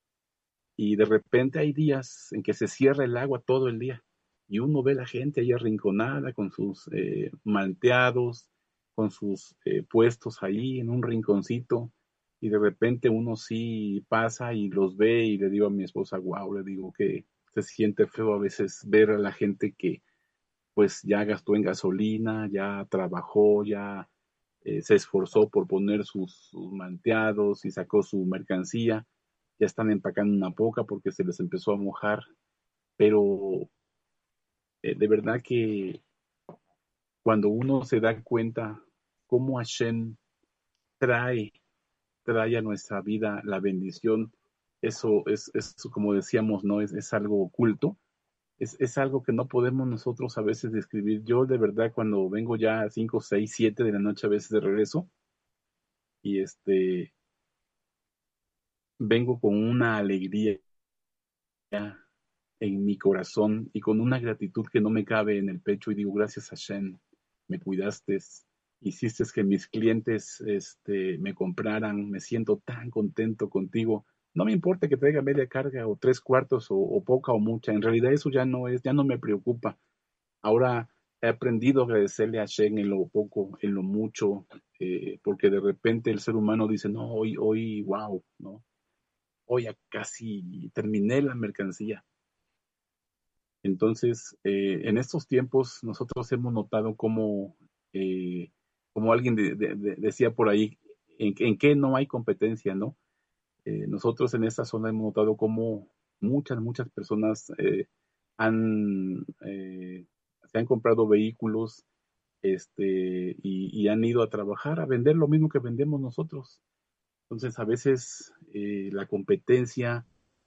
y de repente hay días en que se cierra el agua todo el día y uno ve la gente ahí arrinconada con sus eh, malteados, con sus eh, puestos ahí en un rinconcito y de repente uno sí pasa y los ve y le digo a mi esposa, wow, le digo que se siente feo a veces ver a la gente que pues ya gastó en gasolina, ya trabajó, ya eh, se esforzó por poner sus, sus manteados y sacó su mercancía, ya están empacando una poca porque se les empezó a mojar, pero eh, de verdad que cuando uno se da cuenta cómo Hashem trae, trae a nuestra vida la bendición, eso es, es como decíamos, ¿no? Es, es algo oculto. Es, es algo que no podemos nosotros a veces describir. Yo de verdad cuando vengo ya a cinco, seis, siete de la noche a veces de regreso y este vengo con una alegría en mi corazón y con una gratitud que no me cabe en el pecho y digo gracias Hashem, me cuidaste, hiciste que mis clientes este, me compraran, me siento tan contento contigo. No me importa que traiga media carga o tres cuartos o, o poca o mucha, en realidad eso ya no es, ya no me preocupa. Ahora he aprendido a agradecerle a Shen en lo poco, en lo mucho, eh, porque de repente el ser humano dice, no, hoy, hoy, wow, ¿no? Hoy ya casi terminé la mercancía. Entonces, eh, en estos tiempos nosotros hemos notado como, eh, como alguien de, de, de, decía por ahí, en, en qué no hay competencia, ¿no? Eh, nosotros en esta zona hemos notado como muchas, muchas personas eh, han, eh, se han comprado vehículos este, y, y, han ido a trabajar, a vender lo mismo que vendemos nosotros. Entonces, a veces eh, la competencia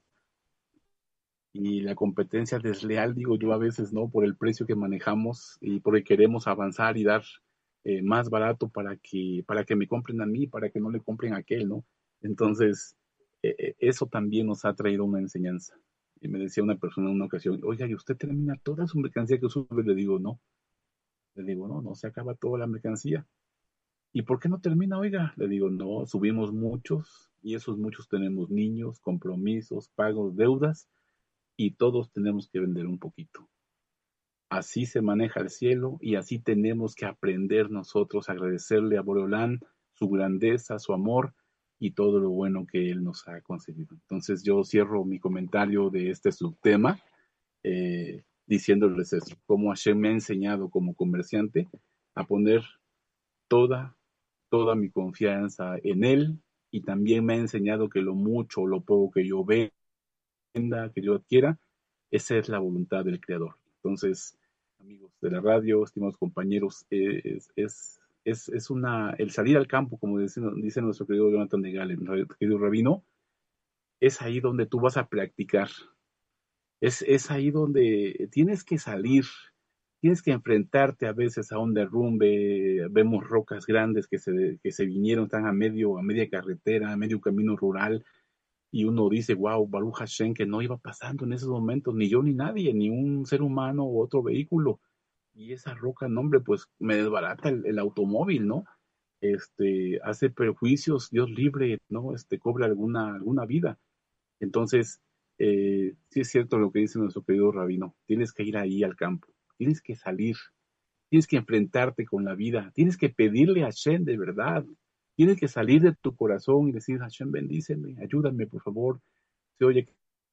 y la competencia desleal, digo yo a veces, ¿no? Por el precio que manejamos y porque queremos avanzar y dar eh, más barato para que, para que me compren a mí, para que no le compren a aquel, ¿no? Entonces, eh, eh, eso también nos ha traído una enseñanza. Y me decía una persona en una ocasión, oiga, ¿y usted termina toda su mercancía que sube? Le digo, no. Le digo, no, no se acaba toda la mercancía. ¿Y por qué no termina, oiga? Le digo, no, subimos muchos y esos muchos tenemos niños, compromisos, pagos, deudas y todos tenemos que vender un poquito. Así se maneja el cielo y así tenemos que aprender nosotros a agradecerle a Boreolán su grandeza, su amor y todo lo bueno que él nos ha concedido. Entonces yo cierro mi comentario de este subtema eh, diciéndoles eso, cómo Hashem me ha enseñado como comerciante a poner toda, toda mi confianza en él y también me ha enseñado que lo mucho o lo poco que yo venda, que yo adquiera, esa es la voluntad del Creador. Entonces, amigos de la radio, estimados compañeros, es, es, es, es una, el salir al campo, como dice, dice nuestro querido Jonathan de Galen, querido rabino, es ahí donde tú vas a practicar. Es, es ahí donde tienes que salir, tienes que enfrentarte a veces a un derrumbe, vemos rocas grandes que se, que se vinieron, están a medio, a media carretera, a medio camino rural, y uno dice, wow, Baruch Hashem, que no iba pasando en esos momentos, ni yo ni nadie, ni un ser humano u otro vehículo, y esa roca, no hombre, pues me desbarata el, el automóvil, ¿no? Este, hace perjuicios, Dios libre, ¿no? Este, cobra alguna, alguna vida. Entonces, eh, sí es cierto lo que dice nuestro querido rabino, tienes que ir ahí al campo, tienes que salir, tienes que enfrentarte con la vida, tienes que pedirle a Hashem de verdad, tienes que salir de tu corazón y decir, Hashem, bendíceme, ayúdame, por favor. Se oye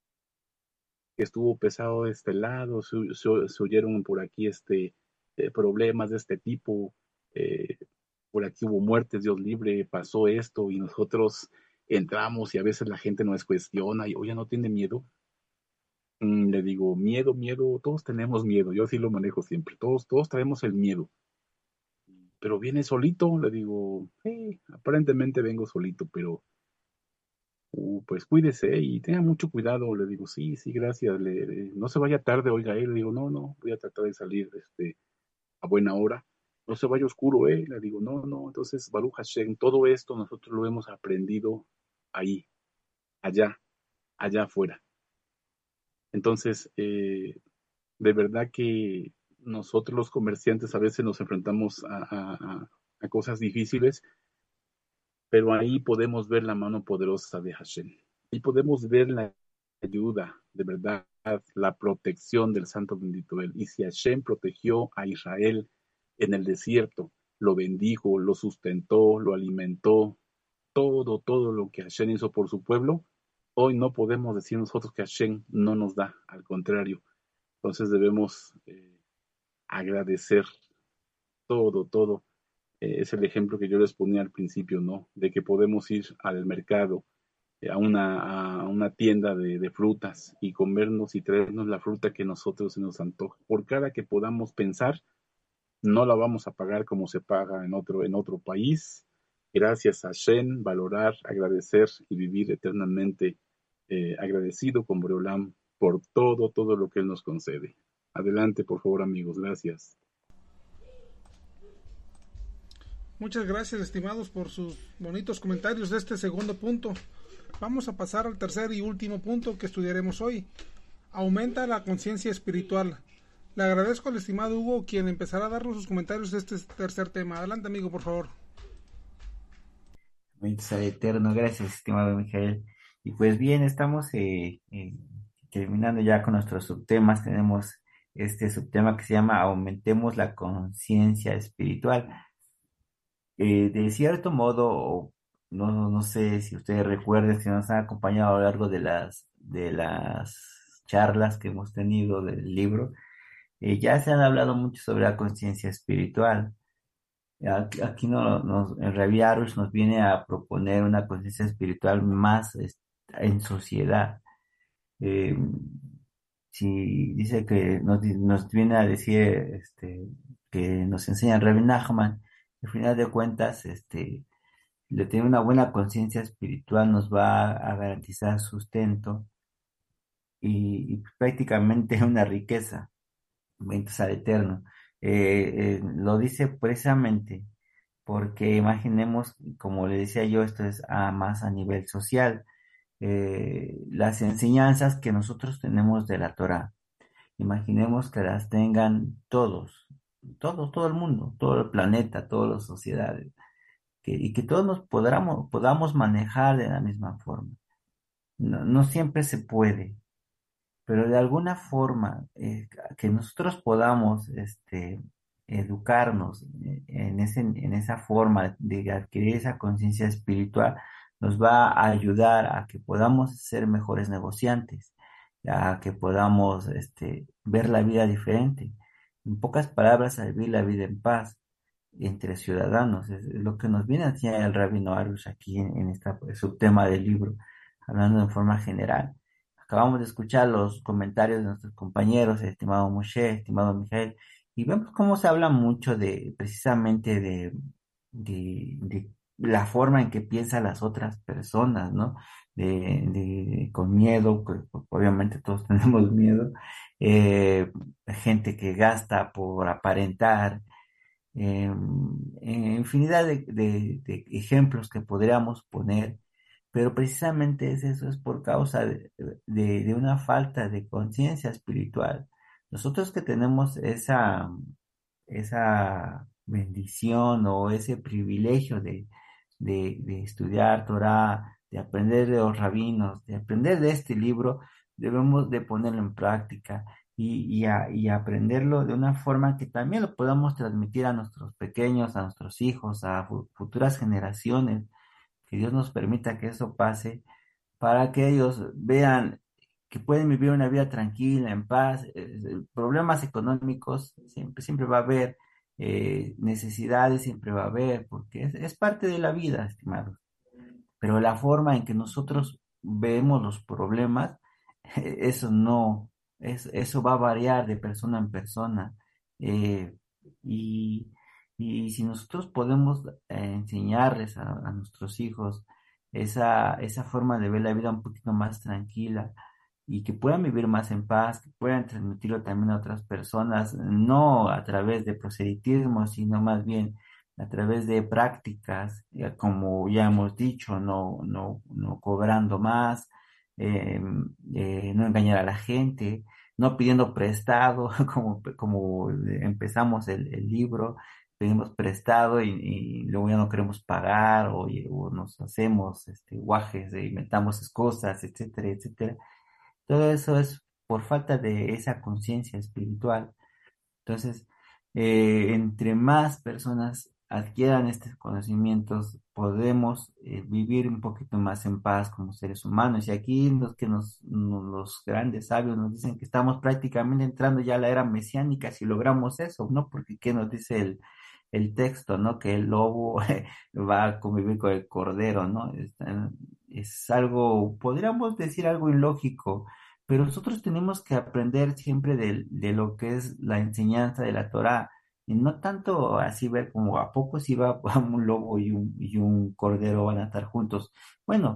que estuvo pesado de este lado, se, se, se oyeron por aquí este, eh, problemas de este tipo, eh, por aquí hubo muertes, Dios libre, pasó esto y nosotros entramos y a veces la gente nos cuestiona y, oye, ¿no tiene miedo? Mm, le digo, miedo, miedo, todos tenemos miedo, yo así lo manejo siempre, todos, todos traemos el miedo, pero viene solito, le digo, eh, aparentemente vengo solito, pero uh, pues cuídese y tenga mucho cuidado, le digo, sí, sí, gracias, le, le- no se vaya tarde, oiga, eh, le digo, no, no, voy a tratar de salir este, a buena hora, no se vaya oscuro, eh, le digo, no, no, entonces, Baruch Hashem, todo esto nosotros lo hemos aprendido ahí, allá, allá afuera. Entonces, eh, de verdad que nosotros los comerciantes a veces nos enfrentamos a, a- a- a cosas difíciles, pero ahí podemos ver la mano poderosa de Hashem. Y podemos ver la ayuda, de verdad, la protección del Santo Bendito Él. Y si Hashem protegió a Israel en el desierto, lo bendijo, lo sustentó, lo alimentó, todo, todo lo que Hashem hizo por su pueblo, hoy no podemos decir nosotros que Hashem no nos da, al contrario. Entonces debemos eh, agradecer todo, todo. Eh, es el ejemplo que yo les ponía al principio, ¿no? De que podemos ir al mercado, eh, a, una, a una tienda de, de frutas y comernos y traernos la fruta que nosotros se nos antoja. Por cada que podamos pensar, no la vamos a pagar como se paga en otro, en otro país. Gracias a Shen, valorar, agradecer y vivir eternamente eh, agradecido con Boreolam por todo, todo lo que Él nos concede. Adelante, por favor, amigos. Gracias. Muchas gracias, estimados, por sus bonitos comentarios de este segundo punto. Vamos a pasar al tercer y último punto que estudiaremos hoy. Aumenta la conciencia espiritual. Le agradezco al estimado Hugo, quien empezará a darnos sus comentarios de este tercer tema. Adelante, amigo, por favor. Bendito sea el Eterno, gracias, estimado Mijael. Y pues bien, estamos eh, eh, terminando ya con nuestros subtemas. Tenemos este subtema que se llama Aumentemos la conciencia espiritual. Eh, de cierto modo, no, no sé si ustedes recuerdan, si nos han acompañado a lo largo de las, de las charlas que hemos tenido del libro, eh, ya se han hablado mucho sobre la conciencia espiritual. Aquí, aquí no, nos, en Rabbi Arush nos viene a proponer una conciencia espiritual más es- en sociedad. Eh, si dice que nos, di- nos viene a decir este, que nos enseña Rabbi Nachman, al final de cuentas, este, le tener una buena conciencia espiritual nos va a garantizar sustento y, y prácticamente una riqueza, bendito sea el Eterno. Eh, eh, lo dice precisamente porque imaginemos, como le decía yo, esto es a más a nivel social, eh, las enseñanzas que nosotros tenemos de la Torá. Imaginemos que las tengan todos, todos, todo el mundo, todo el planeta, todas las sociedades, que, y que todos nos podamos, podamos manejar de la misma forma. No, no siempre se puede, pero de alguna forma eh, que nosotros podamos este, educarnos eh, en ese, en esa forma de adquirir esa conciencia espiritual, nos va a ayudar a que podamos ser mejores negociantes, a que podamos este, ver la vida diferente. En pocas palabras, a vivir la vida en paz entre ciudadanos. Es, es lo que nos viene a enseñar el Rabino Arush aquí en, en este subtema del libro, hablando en forma general. Acabamos de escuchar los comentarios de nuestros compañeros, el estimado Moshe, estimado Mijael, y vemos cómo se habla mucho de, precisamente de, de, de la forma en que piensan las otras personas, ¿no? De, de- con miedo, pues, obviamente todos tenemos miedo, eh, gente que gasta por aparentar, eh, eh, infinidad de, de- de ejemplos que podríamos poner, pero precisamente es eso, es por causa de, de- de una falta de conciencia espiritual. Nosotros que tenemos esa, esa bendición o ese privilegio de, de, de estudiar Torah, de aprender de los rabinos, de aprender de este libro, debemos de ponerlo en práctica y, y, a- y aprenderlo de una forma que también lo podamos transmitir a nuestros pequeños, a nuestros hijos, a fu- futuras generaciones, que Dios nos permita que eso pase para que ellos vean que pueden vivir una vida tranquila, en paz. Eh, problemas económicos siempre, siempre va a haber, eh, necesidades siempre va a haber, porque es, es parte de la vida, estimados. Pero la forma en que nosotros vemos los problemas, eso no, es, eso va a variar de persona en persona. Eh, y, y si nosotros podemos eh, enseñarles a, a nuestros hijos esa, esa forma de ver la vida un poquito más tranquila y que puedan vivir más en paz, que puedan transmitirlo también a otras personas, no a través de proselitismo, sino más bien a través de prácticas, ya como ya hemos dicho, no, no, no cobrando más, eh, eh, no engañar a la gente, no pidiendo prestado, como, como empezamos el, el libro, pedimos prestado y, y luego ya no queremos pagar o, o nos hacemos este, guajes, e inventamos excusas, etcétera, etcétera. Todo eso es por falta de esa conciencia espiritual. Entonces, eh, entre más personas adquieran estos conocimientos, podemos eh, vivir un poquito más en paz como seres humanos. Y aquí los que nos, nos- los grandes sabios nos dicen que estamos prácticamente entrando ya a la era mesiánica si logramos eso, ¿no? Porque ¿qué nos dice el, el texto, ¿no? Que el lobo va a convivir con el cordero, ¿no? Es, eh, es algo, podríamos decir algo ilógico, pero nosotros tenemos que aprender siempre de, de lo que es la enseñanza de la Torá, y no tanto así ver como a poco si va un lobo y un, y un cordero van a estar juntos. Bueno,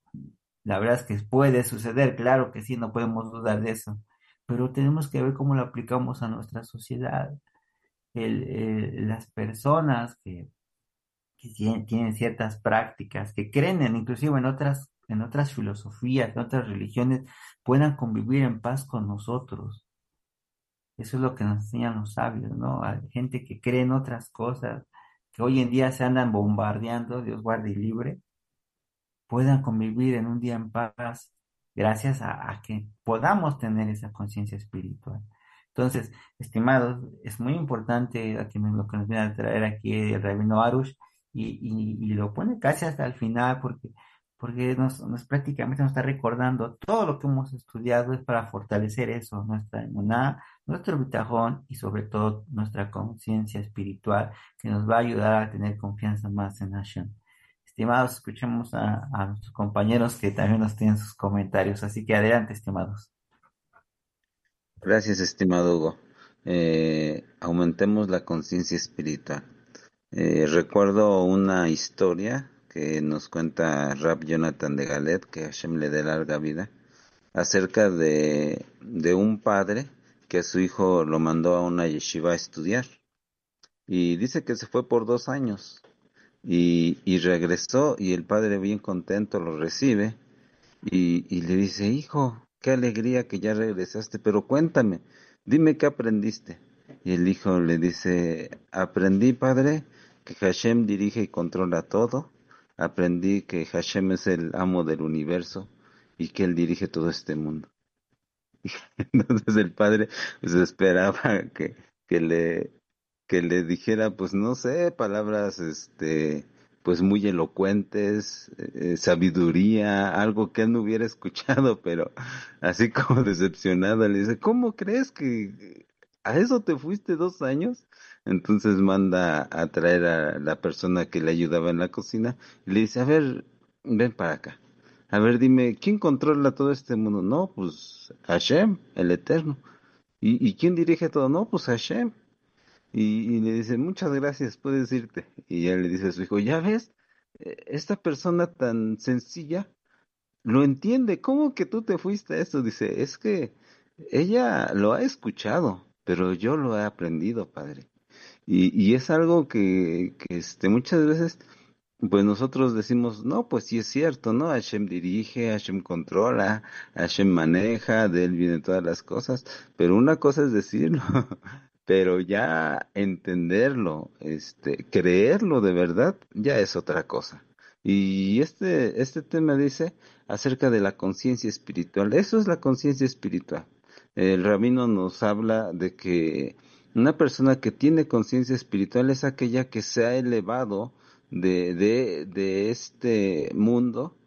la verdad es que puede suceder, claro que sí, no podemos dudar de eso, pero tenemos que ver cómo lo aplicamos a nuestra sociedad. El, el- las personas que, que tienen, tienen ciertas prácticas, que creen en, inclusive en otras, en otras filosofías, en otras religiones, puedan convivir en paz con nosotros. Eso es lo que nos enseñan los sabios, ¿no? Hay gente que cree en otras cosas, que hoy en día se andan bombardeando, Dios guarde y libre, puedan convivir en un día en paz, gracias a, a que podamos tener esa conciencia espiritual. Entonces, estimados, es muy importante a que nos- lo que nos viene a traer aquí el Rabino Arush y, y, y lo pone casi hasta el final porque, porque nos, nos prácticamente nos está recordando todo lo que hemos estudiado es para fortalecer eso, nuestra emuná, nuestro bitajón y sobre todo nuestra conciencia espiritual que nos va a ayudar a tener confianza más en Hashem. Estimados, escuchemos a, a nuestros compañeros que también nos tienen sus comentarios, así que adelante, estimados. Gracias, estimado Hugo. Eh, aumentemos la conciencia espiritual. Eh, recuerdo una historia que nos cuenta Rab Jonathan de Galet, que Hashem le dé larga vida, acerca de, de un padre que a su hijo lo mandó a una yeshiva a estudiar. Y dice que se fue por dos años. Y, y regresó y el padre bien contento lo recibe y, y le dice, hijo, qué alegría que ya regresaste, pero cuéntame, dime qué aprendiste. Y el hijo le dice, aprendí, padre, que Hashem dirige y controla todo, aprendí que Hashem es el amo del universo y que él dirige todo este mundo. Entonces el padre pues esperaba que, que le que le dijera, pues no sé, palabras, este, pues muy elocuentes, eh, sabiduría, algo que él no hubiera escuchado, pero así como decepcionado, le dice, ¿cómo crees que a eso te fuiste dos años? Entonces manda a traer a la persona que le ayudaba en la cocina y le dice, a ver, ven para acá. A ver, dime, ¿quién controla todo este mundo? No, pues Hashem, el Eterno. ¿Y, y quién dirige todo? No, pues Hashem. y, y le dice, muchas gracias, puedes irte. Y él le dice a su hijo, ya ves, Eh, esta persona tan sencilla lo entiende, ¿cómo que tú te fuiste a eso? Dice, es que ella lo ha escuchado, pero yo lo he aprendido, padre. Y, y es algo que, que este, muchas veces, pues nosotros decimos, no, pues sí es cierto, ¿no? Hashem dirige, Hashem controla, Hashem maneja, de él vienen todas las cosas, pero una cosa es decirlo, pero ya entenderlo, este, creerlo de verdad, ya es otra cosa. Y este, este tema dice acerca de la conciencia espiritual. Eso es la conciencia espiritual. El rabino nos habla de que una persona que tiene conciencia espiritual es aquella que se ha elevado de, de, de este mundo,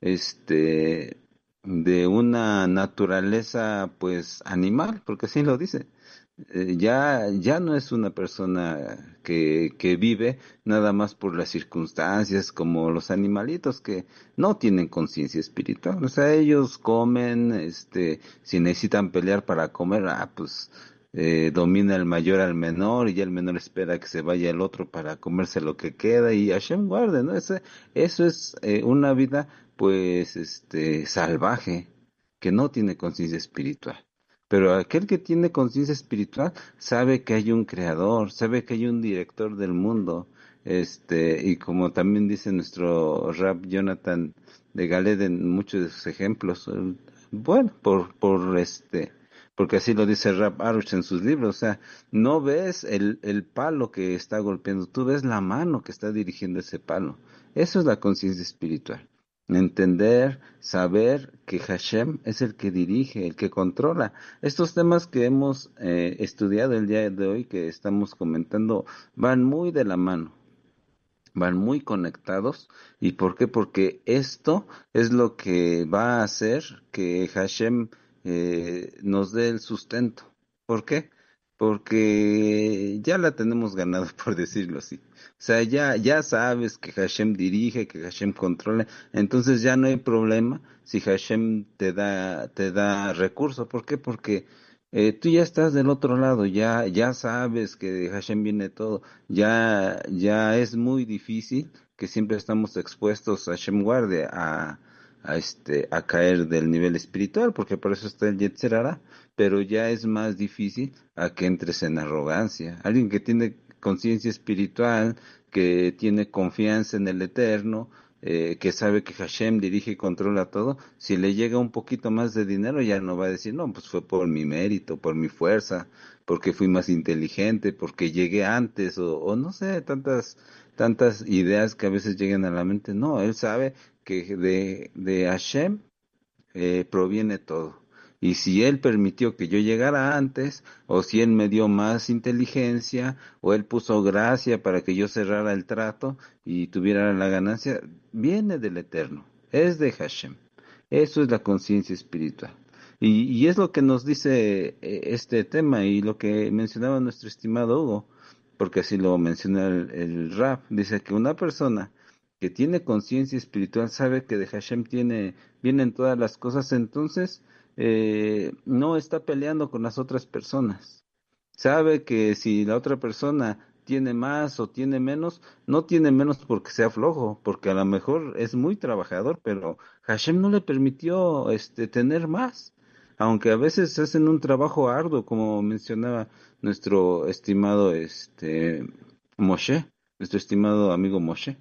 este, de una naturaleza pues animal, porque así lo dice. Eh, ya, ya no es una persona que, que vive nada más por las circunstancias, como los animalitos que no tienen conciencia espiritual. O sea, ellos comen, este, si necesitan pelear para comer, ah, pues eh, domina el mayor al menor y ya el menor espera que se vaya el otro para comerse lo que queda y Hashem guarde, ¿no? Ese, eso es eh, una vida, pues, este, salvaje, que no tiene conciencia espiritual. Pero aquel que tiene conciencia espiritual sabe que hay un creador, sabe que hay un director del mundo, este, y como también dice nuestro rap Jonathan de Galed en muchos de sus ejemplos, eh, bueno, por, por este, porque así lo dice Rap Arush en sus libros, o sea, no ves el, el palo que está golpeando, tú ves la mano que está dirigiendo ese palo. Eso es la conciencia espiritual. Entender, saber que Hashem es el que dirige, el que controla. Estos temas que hemos eh, estudiado el día de hoy, que estamos comentando, van muy de la mano, van muy conectados. ¿Y por qué? Porque esto es lo que va a hacer que Hashem eh, nos dé el sustento. ¿Por qué? Porque ya la tenemos ganada, por decirlo así. O sea, ya, ya sabes que Hashem dirige, que Hashem controla, entonces ya no hay problema si Hashem te da, te da recursos. ¿Por qué? Porque eh, tú ya estás del otro lado, ya, ya sabes que de Hashem viene todo, ya, ya es muy difícil que siempre estamos expuestos a Hashem guarde, a, a este, a caer del nivel espiritual, porque por eso está el Yetzer Hara, pero ya es más difícil a que entres en arrogancia. Alguien que tiene conciencia espiritual, que tiene confianza en el Eterno, eh, que sabe que Hashem dirige y controla todo, si le llega un poquito más de dinero ya no va a decir, no, pues fue por mi mérito, por mi fuerza, porque fui más inteligente, porque llegué antes, o, o no sé, tantas, tantas ideas que a veces llegan a la mente. No, él sabe que de, de Hashem eh, proviene todo. Y si él permitió que yo llegara antes, o si él me dio más inteligencia, o él puso gracia para que yo cerrara el trato y tuviera la ganancia, viene del Eterno, es de Hashem. Eso es la conciencia espiritual. Y, y es lo que nos dice eh, este tema y lo que mencionaba nuestro estimado Hugo, porque así lo menciona el, el Rab, dice que una persona que tiene conciencia espiritual sabe que de Hashem tiene, vienen todas las cosas, entonces eh, no está peleando con las otras personas. Sabe que si la otra persona tiene más o tiene menos, no tiene menos porque sea flojo, porque a lo mejor es muy trabajador, pero Hashem no le permitió este tener más. Aunque a veces hacen un trabajo arduo, como mencionaba nuestro estimado este Moshe, nuestro estimado amigo Moshe,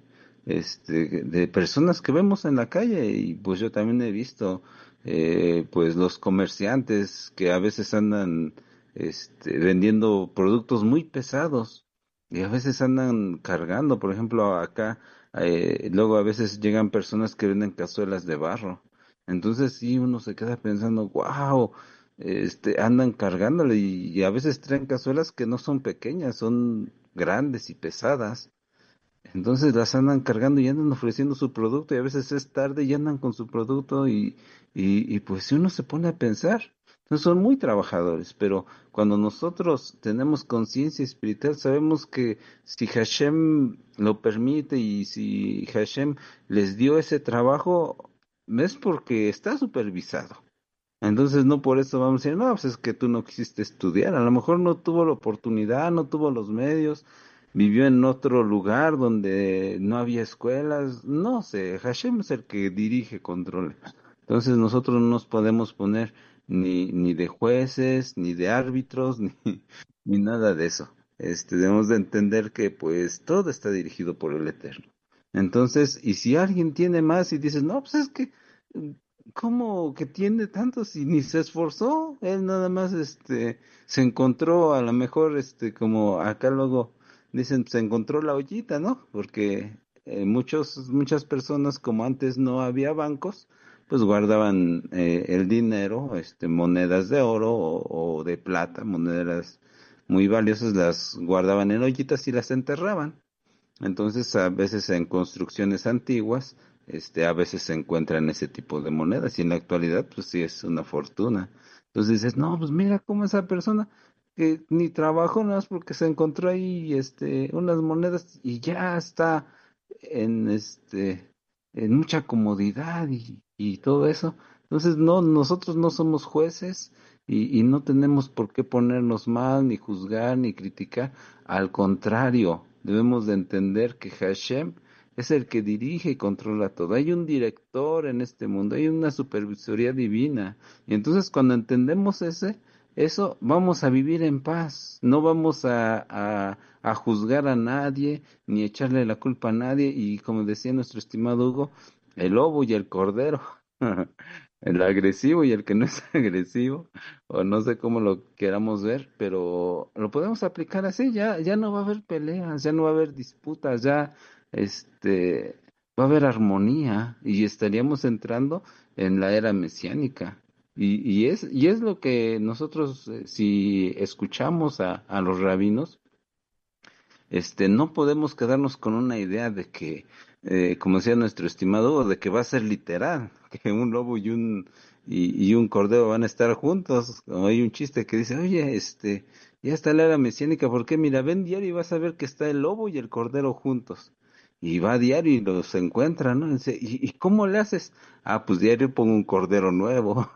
este, de personas que vemos en la calle, y pues yo también he visto eh, pues los comerciantes que a veces andan este, vendiendo productos muy pesados y a veces andan cargando, por ejemplo acá eh, luego a veces llegan personas que venden cazuelas de barro, entonces sí uno se queda pensando, wow, este, andan cargándole y, y a veces traen cazuelas que no son pequeñas, son grandes y pesadas. Entonces las andan cargando y andan ofreciendo su producto y a veces es tarde y andan con su producto y, y, y pues si uno se pone a pensar, entonces son muy trabajadores, pero cuando nosotros tenemos conciencia espiritual sabemos que si Hashem lo permite y si Hashem les dio ese trabajo es porque está supervisado. Entonces no por eso vamos a decir, no, pues es que tú no quisiste estudiar, a lo mejor no tuvo la oportunidad, no tuvo los medios, vivió en otro lugar donde no había escuelas, no sé, Hashem es el que dirige, controla. Entonces nosotros no nos podemos poner ni, ni de jueces, ni de árbitros, ni, ni nada de eso. Este, debemos de entender que pues todo está dirigido por el Eterno. Entonces, y si alguien tiene más y dices, no, pues es que ¿cómo que tiene tanto si ni se esforzó? Él nada más este se encontró a lo mejor este como acá luego dicen se encontró la ollita, ¿no? Porque eh, muchos muchas personas como antes no había bancos, pues guardaban eh, el dinero, este monedas de oro o, o de plata, monedas muy valiosas las guardaban en ollitas y las enterraban. Entonces, a veces en construcciones antiguas, este, a veces se encuentran ese tipo de monedas y en la actualidad, pues sí es una fortuna. Entonces dices, no, pues mira cómo esa persona que ni trabajó nada más porque se encontró ahí, este, unas monedas y ya está en, este, en mucha comodidad y, y todo eso. Entonces, no, nosotros no somos jueces y, y no tenemos por qué ponernos mal, ni juzgar, ni criticar. Al contrario, debemos de entender que Hashem es el que dirige y controla todo. Hay un director en este mundo, hay una supervisoría divina. Y entonces cuando entendemos ese, eso, vamos a vivir en paz. No vamos a, a, a juzgar a nadie, ni echarle la culpa a nadie. Y como decía nuestro estimado Hugo, el lobo y el cordero. El agresivo y el que no es agresivo, o no sé cómo lo queramos ver, pero lo podemos aplicar así, ya, ya no va a haber peleas, ya no va a haber disputas, ya este va a haber armonía y estaríamos entrando en la era mesiánica. Y, y es, y es lo que nosotros, eh, si escuchamos a, a los rabinos, este, no podemos quedarnos con una idea de que, eh, como decía nuestro estimado, de que va a ser literal, que un lobo y un y, y un cordero van a estar juntos. Como hay un chiste que dice, oye, este, ya está la era mesiánica, ¿por qué? Mira, ven diario y vas a ver que está el lobo y el cordero juntos. Y va diario y los encuentra, ¿no? Dice, ¿y, y cómo le haces? Ah, pues diario pongo un cordero nuevo.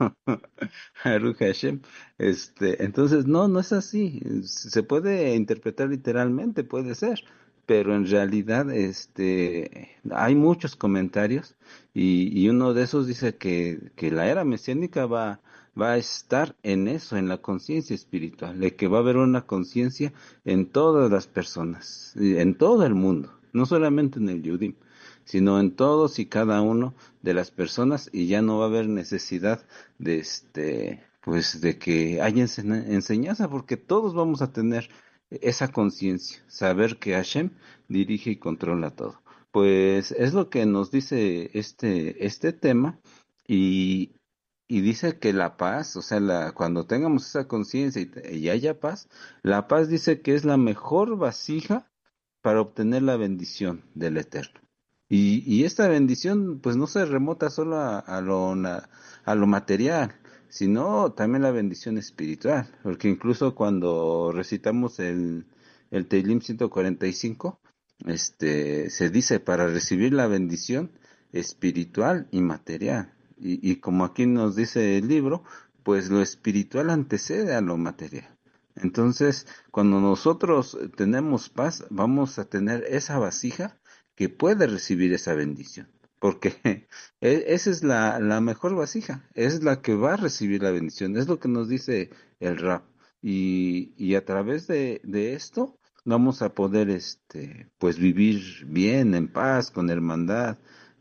Baruch Hashem. Este, entonces, no, no es así. Se puede interpretar literalmente, puede ser, pero en realidad, este, hay muchos comentarios y, y uno de esos dice que, que la era mesiánica va, va a estar en eso, en la conciencia espiritual, de que va a haber una conciencia en todas las personas, y en todo el mundo, no solamente en el Yudim, sino en todos y cada uno de las personas y ya no va a haber necesidad de este, pues de que haya ense- enseñanza, porque todos vamos a tener esa conciencia, saber que Hashem dirige y controla todo. Pues es lo que nos dice este, este tema y, y dice que la paz, o sea, la, cuando tengamos esa conciencia y, te- y haya paz, la paz dice que es la mejor vasija para obtener la bendición del Eterno. Y, y esta bendición, pues no se remota solo a, a lo, na- a lo material, sino también la bendición espiritual, porque incluso cuando recitamos el, el Teilim ciento cuarenta y cinco, este, se dice para recibir la bendición espiritual y material. Y, y como aquí nos dice el libro, pues lo espiritual antecede a lo material. Entonces, cuando nosotros tenemos paz, vamos a tener esa vasija que puede recibir esa bendición. Porque e- esa es la, la mejor vasija, es la que va a recibir la bendición, es lo que nos dice el rap. Y, y a través de, de esto vamos a poder este, pues vivir bien, en paz, con hermandad,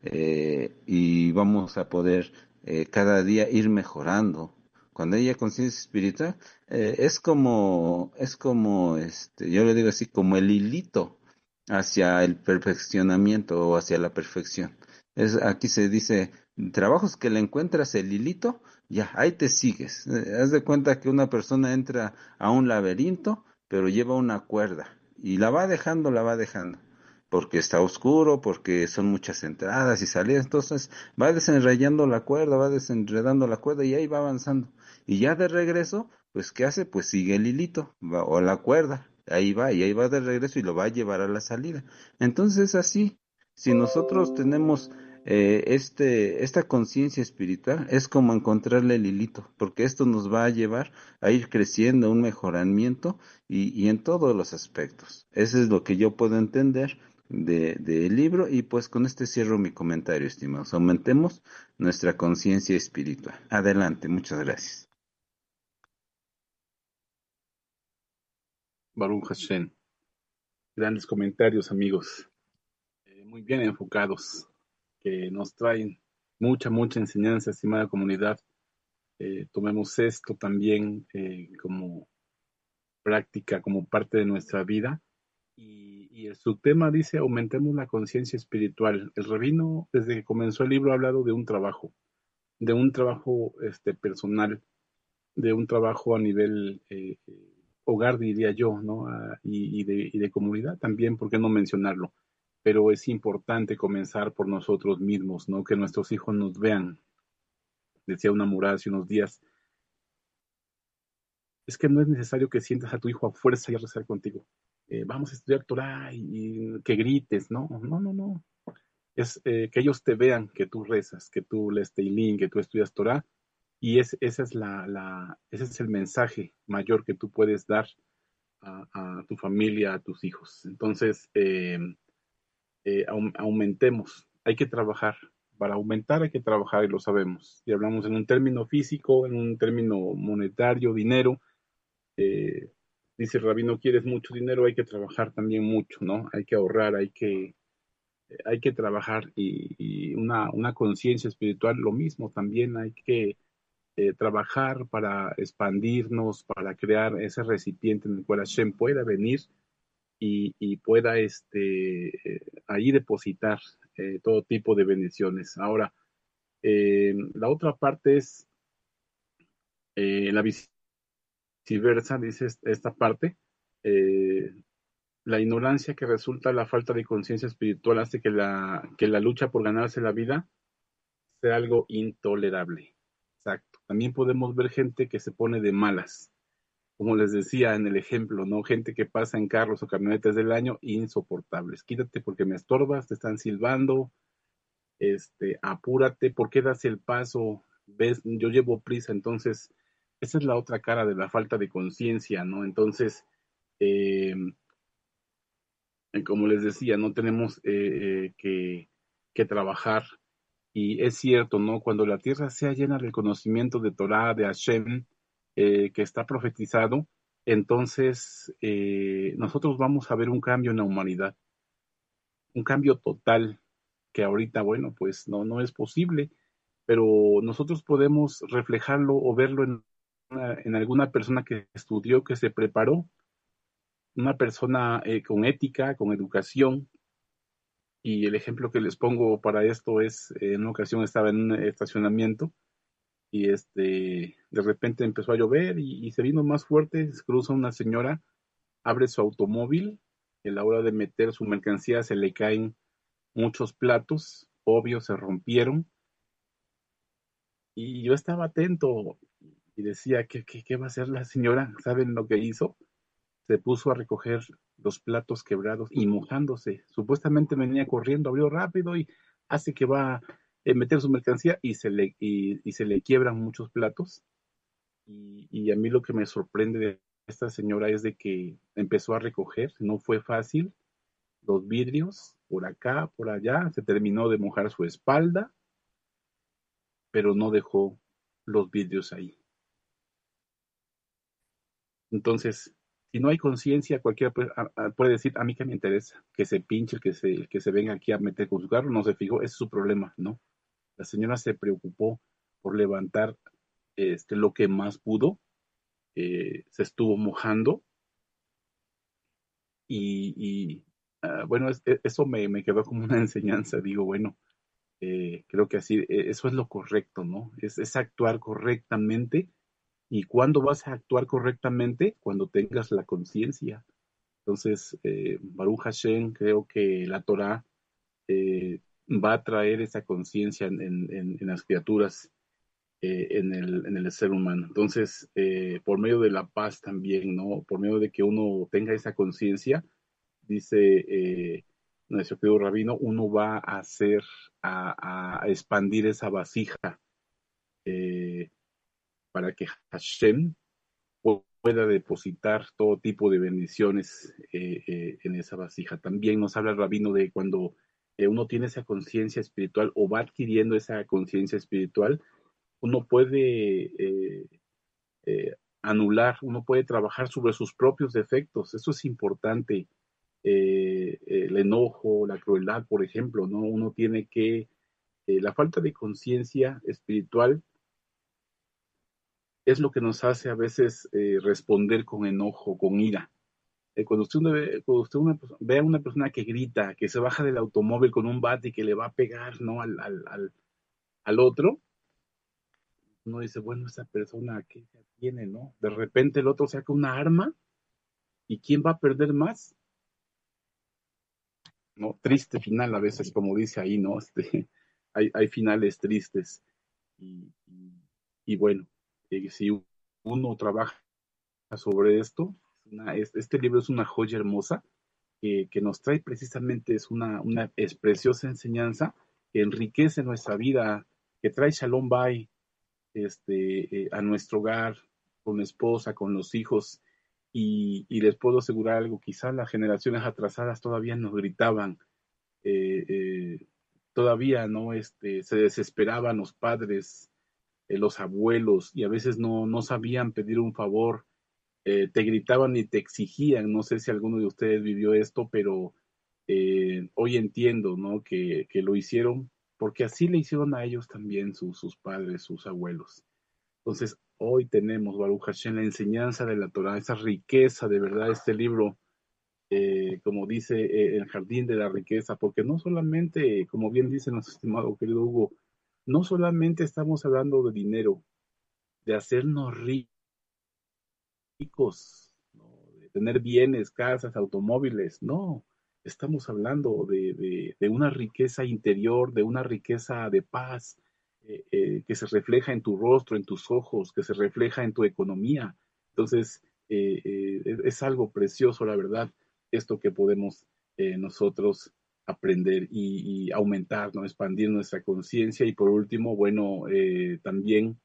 eh, y vamos a poder eh, cada día ir mejorando. Cuando haya conciencia espiritual, eh, es como, es como, este, yo le digo así, como el hilito hacia el perfeccionamiento o hacia la perfección. Es, aquí se dice, trabajos que le encuentras el hilito, ya, ahí te sigues. Eh, haz de cuenta que una persona entra a un laberinto, pero lleva una cuerda y la va dejando, la va dejando, porque está oscuro, porque son muchas entradas y salidas, entonces va desenrayando la cuerda, va desenredando la cuerda y ahí va avanzando. Y ya de regreso, pues ¿qué hace? Pues sigue el hilito va- o la cuerda, ahí va y ahí va de regreso y lo va a llevar a la salida. Entonces así, si nosotros tenemos eh, este, esta conciencia espiritual es como encontrarle el hilito, porque esto nos va a llevar a ir creciendo, un mejoramiento y, y en todos los aspectos. Eso es lo que yo puedo entender de, del libro y pues con este cierro mi comentario, estimados. Aumentemos nuestra conciencia espiritual. Adelante, muchas gracias. Baruch Hashem. Grandes comentarios, amigos. Eh, muy bien enfocados, que nos traen mucha, mucha enseñanza, estimada comunidad. Eh, tomemos esto también eh, como práctica, como parte de nuestra vida. Y, y el subtema dice, aumentemos la conciencia espiritual. El rabino, desde que comenzó el libro, ha hablado de un trabajo, de un trabajo este, personal, de un trabajo a nivel eh, hogar, diría yo, ¿no? Ah, y, y, de, y de comunidad también, ¿por qué no mencionarlo? Pero es importante comenzar por nosotros mismos, ¿no? Que nuestros hijos nos vean. Decía una murada hace unos días, es que no es necesario que sientas a tu hijo a fuerza y a rezar contigo. Eh, vamos a estudiar Torah y, y que grites, ¿no? No, no, no. Es eh, que ellos te vean que tú rezas, que tú lees Teilín, que tú estudias Torah, y es, esa es la, la, ese es el mensaje mayor que tú puedes dar a, a tu familia, a tus hijos. Entonces, eh, eh, aumentemos, hay que trabajar. Para aumentar hay que trabajar y lo sabemos. Y hablamos en un término físico, en un término monetario, dinero. Eh, dice el rabino, quieres mucho dinero, hay que trabajar también mucho, ¿no? Hay que ahorrar, hay que, hay que trabajar y, y una, una conciencia espiritual, lo mismo, también hay que eh, trabajar para expandirnos, para crear ese recipiente en el cual Hashem pueda venir y, y pueda este, eh, ahí depositar eh, todo tipo de bendiciones. Ahora, eh, la otra parte es eh, la viceversa, dice esta parte, eh, la ignorancia que resulta la falta de conciencia espiritual hace que la, que la lucha por ganarse la vida sea algo intolerable. Exacto. También podemos ver gente que se pone de malas, como les decía en el ejemplo, ¿no? Gente que pasa en carros o camionetas del año insoportables. Quítate porque me estorbas, te están silbando, este, apúrate, ¿por qué das el paso? Ves, yo llevo prisa, entonces, esa es la otra cara de la falta de conciencia, ¿no? Entonces, eh, como les decía, no tenemos eh, eh, que, que trabajar. Y es cierto, ¿no? Cuando la tierra sea llena del conocimiento de Torah, de Hashem, eh, que está profetizado, entonces eh, nosotros vamos a ver un cambio en la humanidad, un cambio total, que ahorita, bueno, pues no, no es posible, pero nosotros podemos reflejarlo o verlo en, una- en alguna persona que estudió, que se preparó, una persona eh, con ética, con educación. Y el ejemplo que les pongo para esto es, eh, en una ocasión estaba en un estacionamiento y este, de repente empezó a llover y, y se vino más fuerte, se cruza una señora, abre su automóvil, y a la hora de meter su mercancía se le caen muchos platos, obvio, se rompieron, y yo estaba atento y decía, ¿qué, qué, qué va a hacer la señora? ¿Saben lo que hizo? Se puso a recoger los platos quebrados y mojándose. Supuestamente venía corriendo, abrió rápido y hace que va a meter su mercancía y se le, y, y se le quiebran muchos platos. Y, y a mí lo que me sorprende de esta señora es de que empezó a recoger, no fue fácil, los vidrios por acá, por allá, se terminó de mojar su espalda, pero no dejó los vidrios ahí. Entonces, si no hay conciencia, cualquiera puede, a, a, puede decir, a mí que me interesa, que se pinche, el que se, el que se venga aquí a meter con su carro, no se fijó, ese es su problema, ¿no? La señora se preocupó por levantar este, lo que más pudo, eh, se estuvo mojando y, y uh, bueno, es, eso me, me, quedó como una enseñanza, digo, bueno, eh, creo que así, eh, eso es lo correcto, ¿no? Es, es actuar correctamente. ¿Y cuándo vas a actuar correctamente? Cuando tengas la conciencia. Entonces, eh, Baruch Hashem, creo que la Torah eh, va a traer esa conciencia en, en, en, las criaturas, eh, en, el, en el ser humano. Entonces, eh, por medio de la paz también, ¿no? Por medio de que uno tenga esa conciencia, dice, eh, nuestro querido rabino, uno va a hacer, a, a expandir esa vasija eh, para que Hashem pueda depositar todo tipo de bendiciones eh, eh, en esa vasija. También nos habla el rabino de cuando eh, uno tiene esa conciencia espiritual o va adquiriendo esa conciencia espiritual, uno puede eh, eh, anular, uno puede trabajar sobre sus propios defectos. Eso es importante. Eh, el enojo, la crueldad, por ejemplo, ¿no? Uno tiene que, eh, la falta de conciencia espiritual es lo que nos hace a veces eh, responder con enojo, con ira. Eh, cuando usted, ve, cuando usted una, ve a una persona que grita, que se baja del automóvil con un bate y que le va a pegar, ¿no? al, al, al, al otro, uno dice, bueno, esa persona, ¿qué tiene, no? De repente el otro saca una arma y ¿quién va a perder más? ¿No? Triste final a veces, como dice ahí, ¿no? Este, hay, hay finales tristes. Y, y, y bueno, eh, si uno trabaja sobre esto, una, este libro es una joya hermosa que, que nos trae precisamente, es una, una es preciosa enseñanza que enriquece nuestra vida, que trae Shalom Bay este, eh, a nuestro hogar, con la esposa, con los hijos. Y, y les puedo asegurar algo, quizás las generaciones atrasadas todavía nos gritaban, eh, eh, todavía no este, se desesperaban los padres, eh, los abuelos, y a veces no, no sabían pedir un favor, eh, te gritaban y te exigían. No sé si alguno de ustedes vivió esto, pero eh, hoy entiendo, ¿no? que, que lo hicieron porque así le hicieron a ellos también sus, sus padres, sus abuelos. Entonces, hoy tenemos, Baruch Hashem, la enseñanza de la Torah, esa riqueza, de verdad, este libro, eh, como dice eh, el jardín de la riqueza, porque no solamente, como bien dice nuestro estimado querido Hugo, no solamente estamos hablando de dinero, de hacernos ricos, ¿no? De tener bienes, casas, automóviles, no, estamos hablando de, de, de una riqueza interior, de una riqueza de paz, eh, eh, que se refleja en tu rostro, en tus ojos, que se refleja en tu economía. Entonces, eh, eh, es algo precioso, la verdad, esto que podemos eh, nosotros aprender y, y aumentar, ¿no? Expandir nuestra conciencia. Y por último, bueno, eh, también,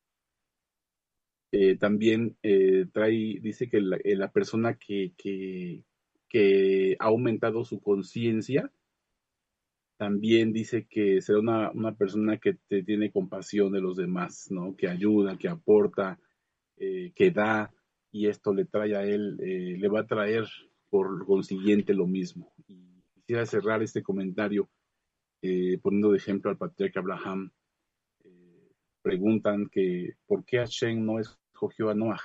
eh, también eh, trae, dice que la, eh, la persona que, que, que ha aumentado su conciencia, también dice que será una, una persona que te tiene compasión de los demás, ¿no? Que ayuda, que aporta, eh, que da, y esto le trae a él, eh, le va a traer por consiguiente lo mismo. Y quisiera cerrar este comentario eh, poniendo de ejemplo al patriarca Abraham. Eh, preguntan que por qué Hashem no escogió a Noah.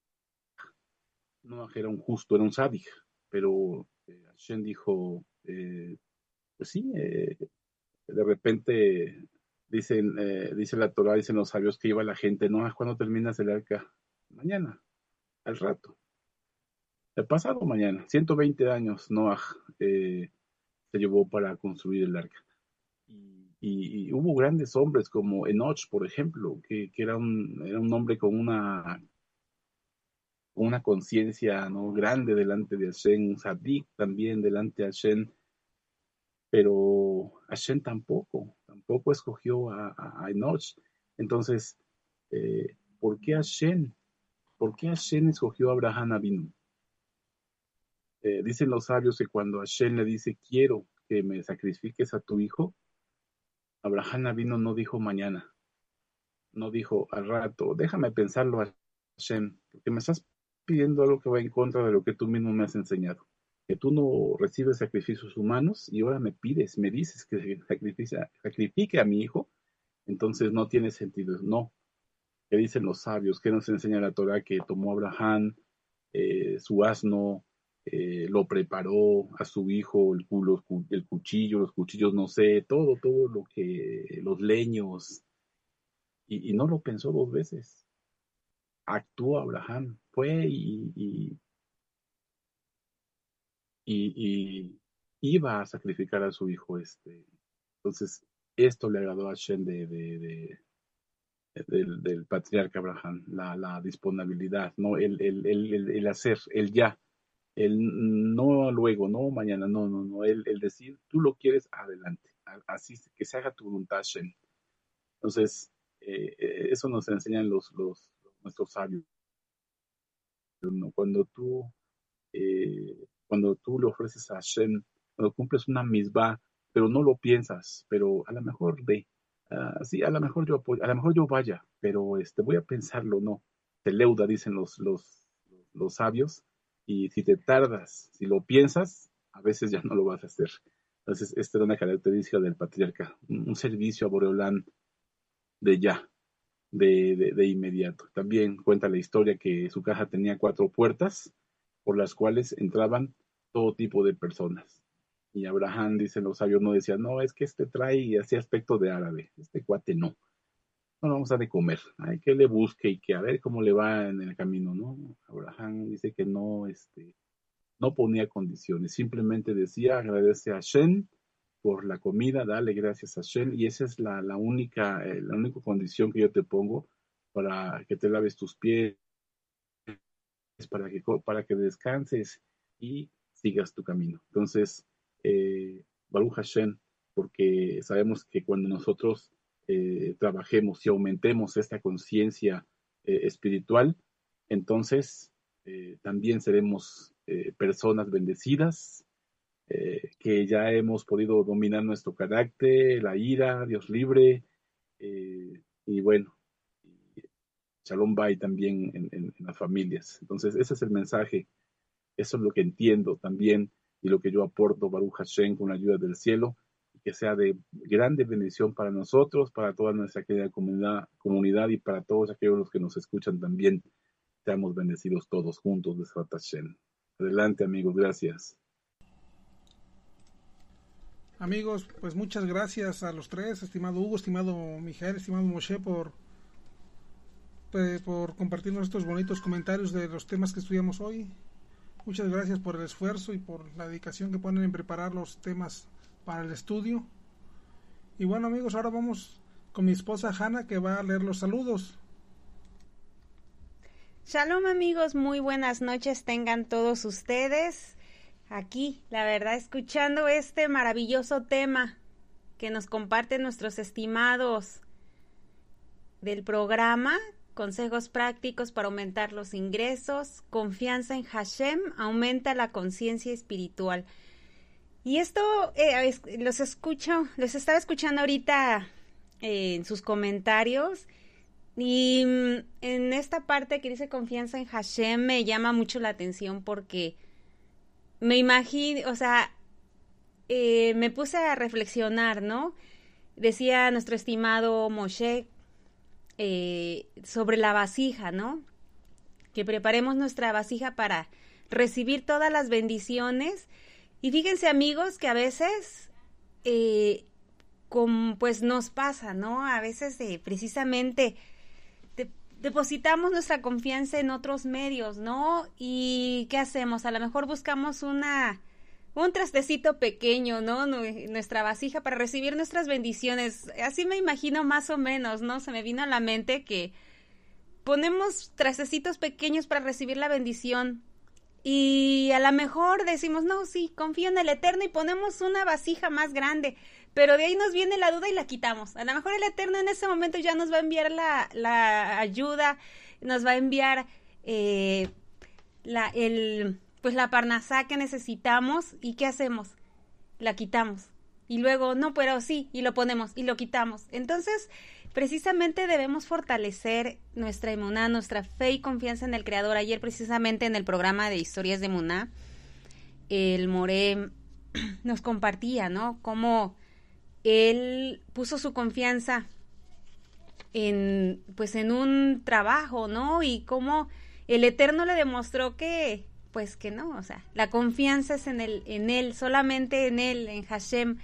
Noah era un justo, era un sádic, pero eh, Hashem dijo, eh, pues sí, eh, de repente dicen, eh, dice la Torah, dicen los sabios que iba la gente, no, ¿cuándo terminas el arca? Mañana, al rato. El pasado mañana, ciento veinte años, Noah eh, se llevó para construir el arca. Y, y, y hubo grandes hombres como Enoch, por ejemplo, que, que era, un, era un hombre con una, una conciencia, ¿no? grande delante de Hashem, Sadik también delante de Hashem, pero Hashem tampoco, tampoco escogió a, a, a Enoch. Entonces, eh, ¿por qué Hashem? ¿Por qué Hashem escogió a Abraham Avinu? Eh, dicen los sabios que cuando Hashem le dice, quiero que me sacrifiques a tu hijo, Abraham Avinu no dijo mañana, no dijo al rato, déjame pensarlo, Hashem, porque me estás pidiendo algo que va en contra de lo que tú mismo me has enseñado. Que tú no recibes sacrificios humanos y ahora me pides, me dices que sacrifique a mi hijo, entonces no tiene sentido. No, que dicen los sabios, que nos enseña la Torah, que tomó Abraham eh, su asno, eh, lo preparó a su hijo, el, los, el cuchillo, los cuchillos, no sé, todo, todo lo que, los leños, y, y no lo pensó dos veces. Actuó Abraham, fue y, y, y, y iba a sacrificar a su hijo. Este. Entonces, esto le agradó a Hashem de, de, de, del, del patriarca Abraham, la, la disponibilidad, ¿no? el, el, el, el hacer, el ya. El no luego, no mañana, no, no, no, el, el decir, tú lo quieres, adelante, así que se haga tu voluntad, Shem. Entonces, eh, eso nos enseñan los, los, nuestros sabios, ¿no? Cuando tú, eh, cuando tú le ofreces a Shem, cuando cumples una misbah, pero no lo piensas, pero a lo mejor ve, uh, sí, a lo mejor yo apoyo, a lo mejor yo vaya, pero este, voy a pensarlo, no, te leuda, dicen los, los, los sabios, y si te tardas, si lo piensas, a veces ya no lo vas a hacer. Entonces, esta era una característica del patriarca, un, un servicio a Boreolán de ya, de, de, de inmediato. También cuenta la historia que su caja tenía cuatro puertas por las cuales entraban todo tipo de personas. Y Abraham, dicen los sabios, no decía, no, es que este trae así aspecto de árabe, este cuate no. No vamos a de comer, hay que le busque y que a ver cómo le va en el camino, ¿no? Abraham dice que no, este, no ponía condiciones, simplemente decía, agradece a Shem por la comida, dale gracias a Shem, y esa es la, la única, eh, la única condición que yo te pongo para que te laves tus pies, para que, para que descanses y sigas tu camino. Entonces, eh, Baruch Hashem, porque sabemos que cuando nosotros eh, trabajemos y aumentemos esta conciencia eh, espiritual, entonces eh, también seremos eh, personas bendecidas, eh, que ya hemos podido dominar nuestro carácter, la ira, Dios libre, eh, y bueno, Shalom Bay también en, en, en las familias. Entonces, ese es el mensaje, eso es lo que entiendo también y lo que yo aporto, Baruch Hashem, con la ayuda del cielo, y que sea de grande bendición para nosotros, para toda nuestra querida comunidad, comunidad y para todos aquellos los que nos escuchan también. Seamos bendecidos todos juntos, Besrat Hashem. Adelante, amigos, gracias. Amigos, pues muchas gracias a los tres, estimado Hugo, estimado Mijael, estimado Moshe, por, por compartirnos estos bonitos comentarios de los temas que estudiamos hoy. Muchas gracias por el esfuerzo y por la dedicación que ponen en preparar los temas para el estudio. Y bueno, amigos, ahora vamos con mi esposa Hanna, que va a leer los saludos. Shalom, amigos, muy buenas noches tengan todos ustedes. Aquí, la verdad, escuchando este maravilloso tema que nos comparten nuestros estimados del programa, consejos prácticos para aumentar los ingresos, confianza en Hashem, aumenta la conciencia espiritual. Y esto eh, es, los escucho, los estaba escuchando ahorita eh, en sus comentarios, y en esta parte que dice confianza en Hashem me llama mucho la atención porque me imagino, o sea, eh, me puse a reflexionar, ¿no? Decía nuestro estimado Moshe eh, sobre la vasija, ¿no? Que preparemos nuestra vasija para recibir todas las bendiciones. Y fíjense, amigos, que a veces, eh, con, pues nos pasa, ¿no? A veces eh, precisamente de, depositamos nuestra confianza en otros medios, ¿no? Y ¿qué hacemos? A lo mejor buscamos una un trastecito pequeño, ¿no? Nuestra vasija para recibir nuestras bendiciones. Así me imagino más o menos, ¿no? Se me vino a la mente que ponemos trastecitos pequeños para recibir la bendición. Y a lo mejor decimos, no, sí, confío en el Eterno y ponemos una vasija más grande. Pero de ahí nos viene la duda y la quitamos. A lo mejor el Eterno en ese momento ya nos va a enviar la, la ayuda, nos va a enviar eh, la, el... pues la parnasá que necesitamos, ¿y qué hacemos? La quitamos. Y luego, no, pero sí, y lo ponemos, y lo quitamos. Entonces, precisamente debemos fortalecer nuestra emuná, nuestra fe y confianza en el Creador. Ayer, precisamente, en el programa de Historias de Emuná, el Moré nos compartía, ¿no? Cómo él puso su confianza en, pues, en un trabajo, ¿no? Y cómo el Eterno le demostró que pues que no, o sea, la confianza es en él, en él, solamente en él, en Hashem.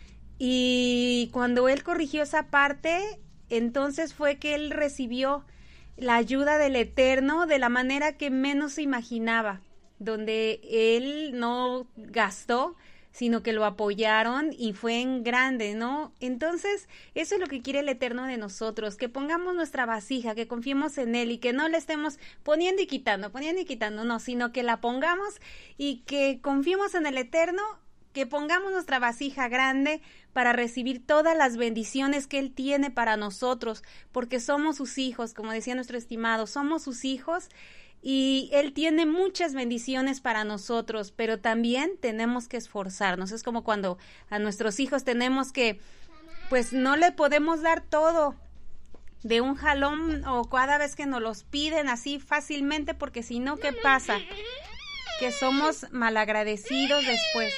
Y cuando él corrigió esa parte, entonces fue que él recibió la ayuda del Eterno de la manera que menos se imaginaba, donde él no gastó, sino que lo apoyaron y fue en grande, ¿no? Entonces, eso es lo que quiere el Eterno de nosotros, que pongamos nuestra vasija, que confiemos en Él y que no le estemos poniendo y quitando, poniendo y quitando, no, sino que la pongamos y que confiemos en el Eterno, que pongamos nuestra vasija grande para recibir todas las bendiciones que Él tiene para nosotros, porque somos sus hijos, como decía nuestro estimado, somos sus hijos y Él tiene muchas bendiciones para nosotros, pero también tenemos que esforzarnos. Es como cuando a nuestros hijos tenemos que, pues no le podemos dar todo de un jalón o cada vez que nos los piden así fácilmente, porque si no, ¿qué pasa? Que somos malagradecidos después.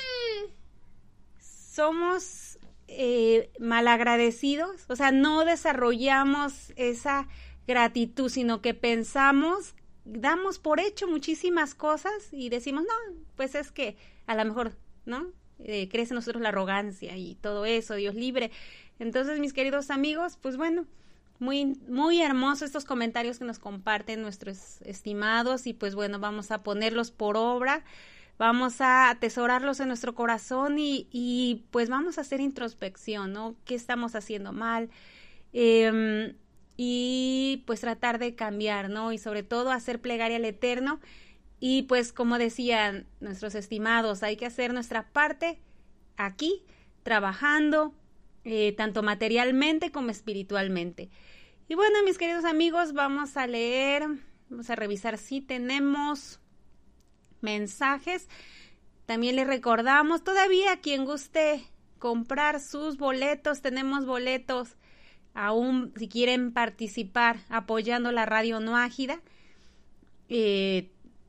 Somos eh, malagradecidos, o sea, no desarrollamos esa gratitud, sino que pensamos, damos por hecho muchísimas cosas y decimos, no, pues es que a lo mejor, ¿no? Eh, crece en nosotros la arrogancia y todo eso, Dios libre. Entonces, mis queridos amigos, pues bueno, muy, muy hermosos estos comentarios que nos comparten nuestros estimados y pues bueno, vamos a ponerlos por obra. Vamos a atesorarlos en nuestro corazón y, y pues vamos a hacer introspección, ¿no? ¿Qué estamos haciendo mal? Eh, y pues tratar de cambiar, ¿no? Y sobre todo hacer plegaria al Eterno. Y pues como decían nuestros estimados, hay que hacer nuestra parte aquí, trabajando, eh, tanto materialmente como espiritualmente. Y bueno, mis queridos amigos, vamos a leer, vamos a revisar si tenemos mensajes. También les recordamos, todavía quien guste comprar sus boletos, tenemos boletos aún si quieren participar apoyando la Radio Noágida. Eh,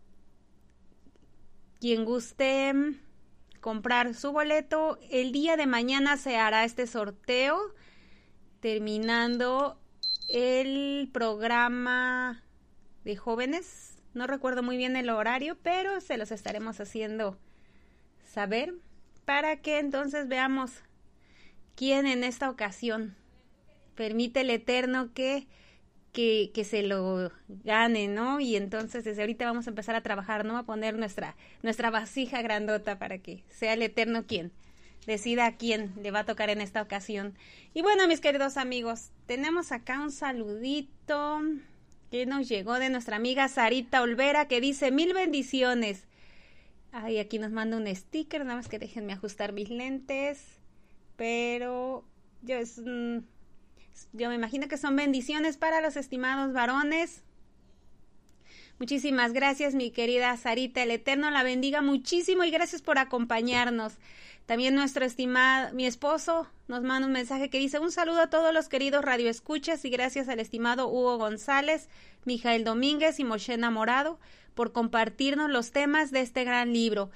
quien guste comprar su boleto, el día de mañana se hará este sorteo, terminando el programa de jóvenes. No recuerdo muy bien el horario, pero se los estaremos haciendo saber para que entonces veamos quién en esta ocasión permite el Eterno que, que, que se lo gane, ¿no? Y entonces desde ahorita vamos a empezar a trabajar, ¿no? A poner nuestra, nuestra vasija grandota para que sea el Eterno quien decida a quién le va a tocar en esta ocasión. Y bueno, mis queridos amigos, tenemos acá un saludito que nos llegó de nuestra amiga Sarita Olvera, que dice mil bendiciones. Ay, aquí nos manda un sticker, nada más que déjenme ajustar mis lentes, pero yo, es, yo me imagino que son bendiciones para los estimados varones. Muchísimas gracias, mi querida Sarita, el Eterno la bendiga muchísimo y gracias por acompañarnos. También nuestro estimado, mi esposo, nos manda un mensaje que dice, un saludo a todos los queridos radioescuchas y gracias al estimado Hugo González, Mijael Domínguez y Moshe Namorado por compartirnos los temas de este gran libro.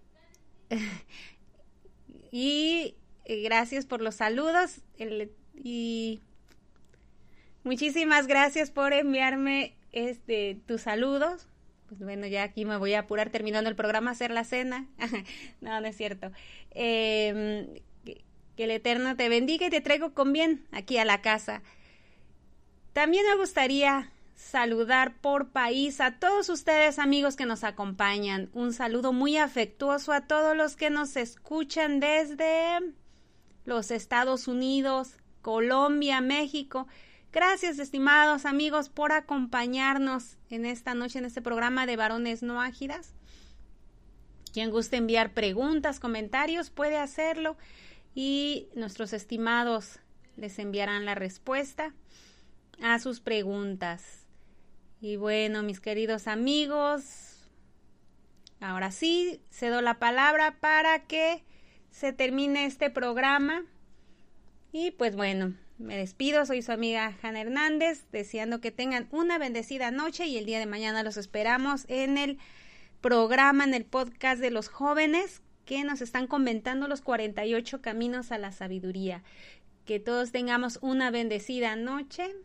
Y gracias por los saludos el, y muchísimas gracias por enviarme este tus saludos. Pues bueno, ya aquí me voy a apurar terminando el programa a hacer la cena. No, no es cierto. Eh, que, que el Eterno te bendiga y te traigo con bien aquí a la casa. También me gustaría saludar por país a todos ustedes, amigos que nos acompañan. Un saludo muy afectuoso a todos los que nos escuchan desde los Estados Unidos, Colombia, México. Gracias, estimados amigos, por acompañarnos en esta noche en este programa de Varones No Ágidas. Quien guste enviar preguntas, comentarios, puede hacerlo y nuestros estimados les enviarán la respuesta a sus preguntas. Y bueno, mis queridos amigos, ahora sí, cedo la palabra para que se termine este programa. Y pues bueno, me despido, soy su amiga Hanna Hernández, deseando que tengan una bendecida noche y el día de mañana los esperamos en el programa, en el podcast de los jóvenes que nos están comentando los cuarenta y ocho caminos a la sabiduría. Que todos tengamos una bendecida noche.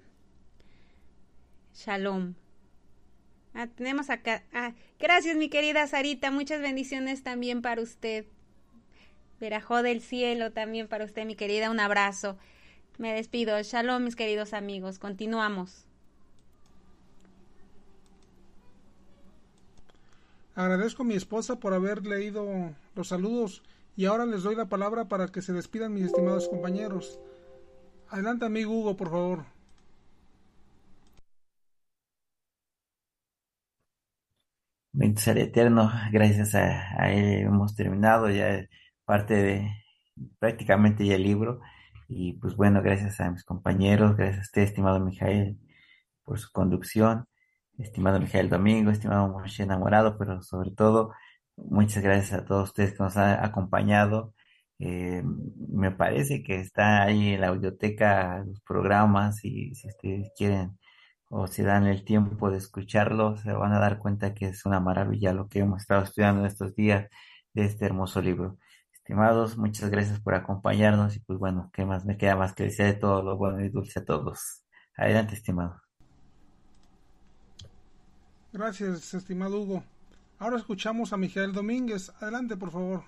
Shalom. Ah, tenemos acá. Ah, gracias, mi querida Sarita. Muchas bendiciones también para usted. Verajó del cielo también para usted, mi querida. Un abrazo. Me despido. Shalom, mis queridos amigos. Continuamos. Agradezco a mi esposa por haber leído los saludos Y ahora les doy la palabra para que se despidan mis estimados compañeros. Adelante, amigo Hugo, por favor. Bendito sea el Eterno, gracias a, a él hemos terminado ya parte de prácticamente ya el libro. Y pues bueno, gracias a mis compañeros, gracias a usted, estimado Mijael, por su conducción, estimado Mijael Domingo, estimado Moshe Enamorado, pero sobre todo, muchas gracias a todos ustedes que nos han acompañado. Eh, Me parece que está ahí en la audioteca los programas y si ustedes quieren o si dan el tiempo de escucharlo, se van a dar cuenta que es una maravilla lo que hemos estado estudiando en estos días de este hermoso libro. Estimados, muchas gracias por acompañarnos y pues bueno, ¿qué más me queda más que decir de todo lo bueno y dulce a todos? Adelante, estimado. Gracias, estimado Hugo. Ahora escuchamos a Mijael Domínguez. Adelante, por favor.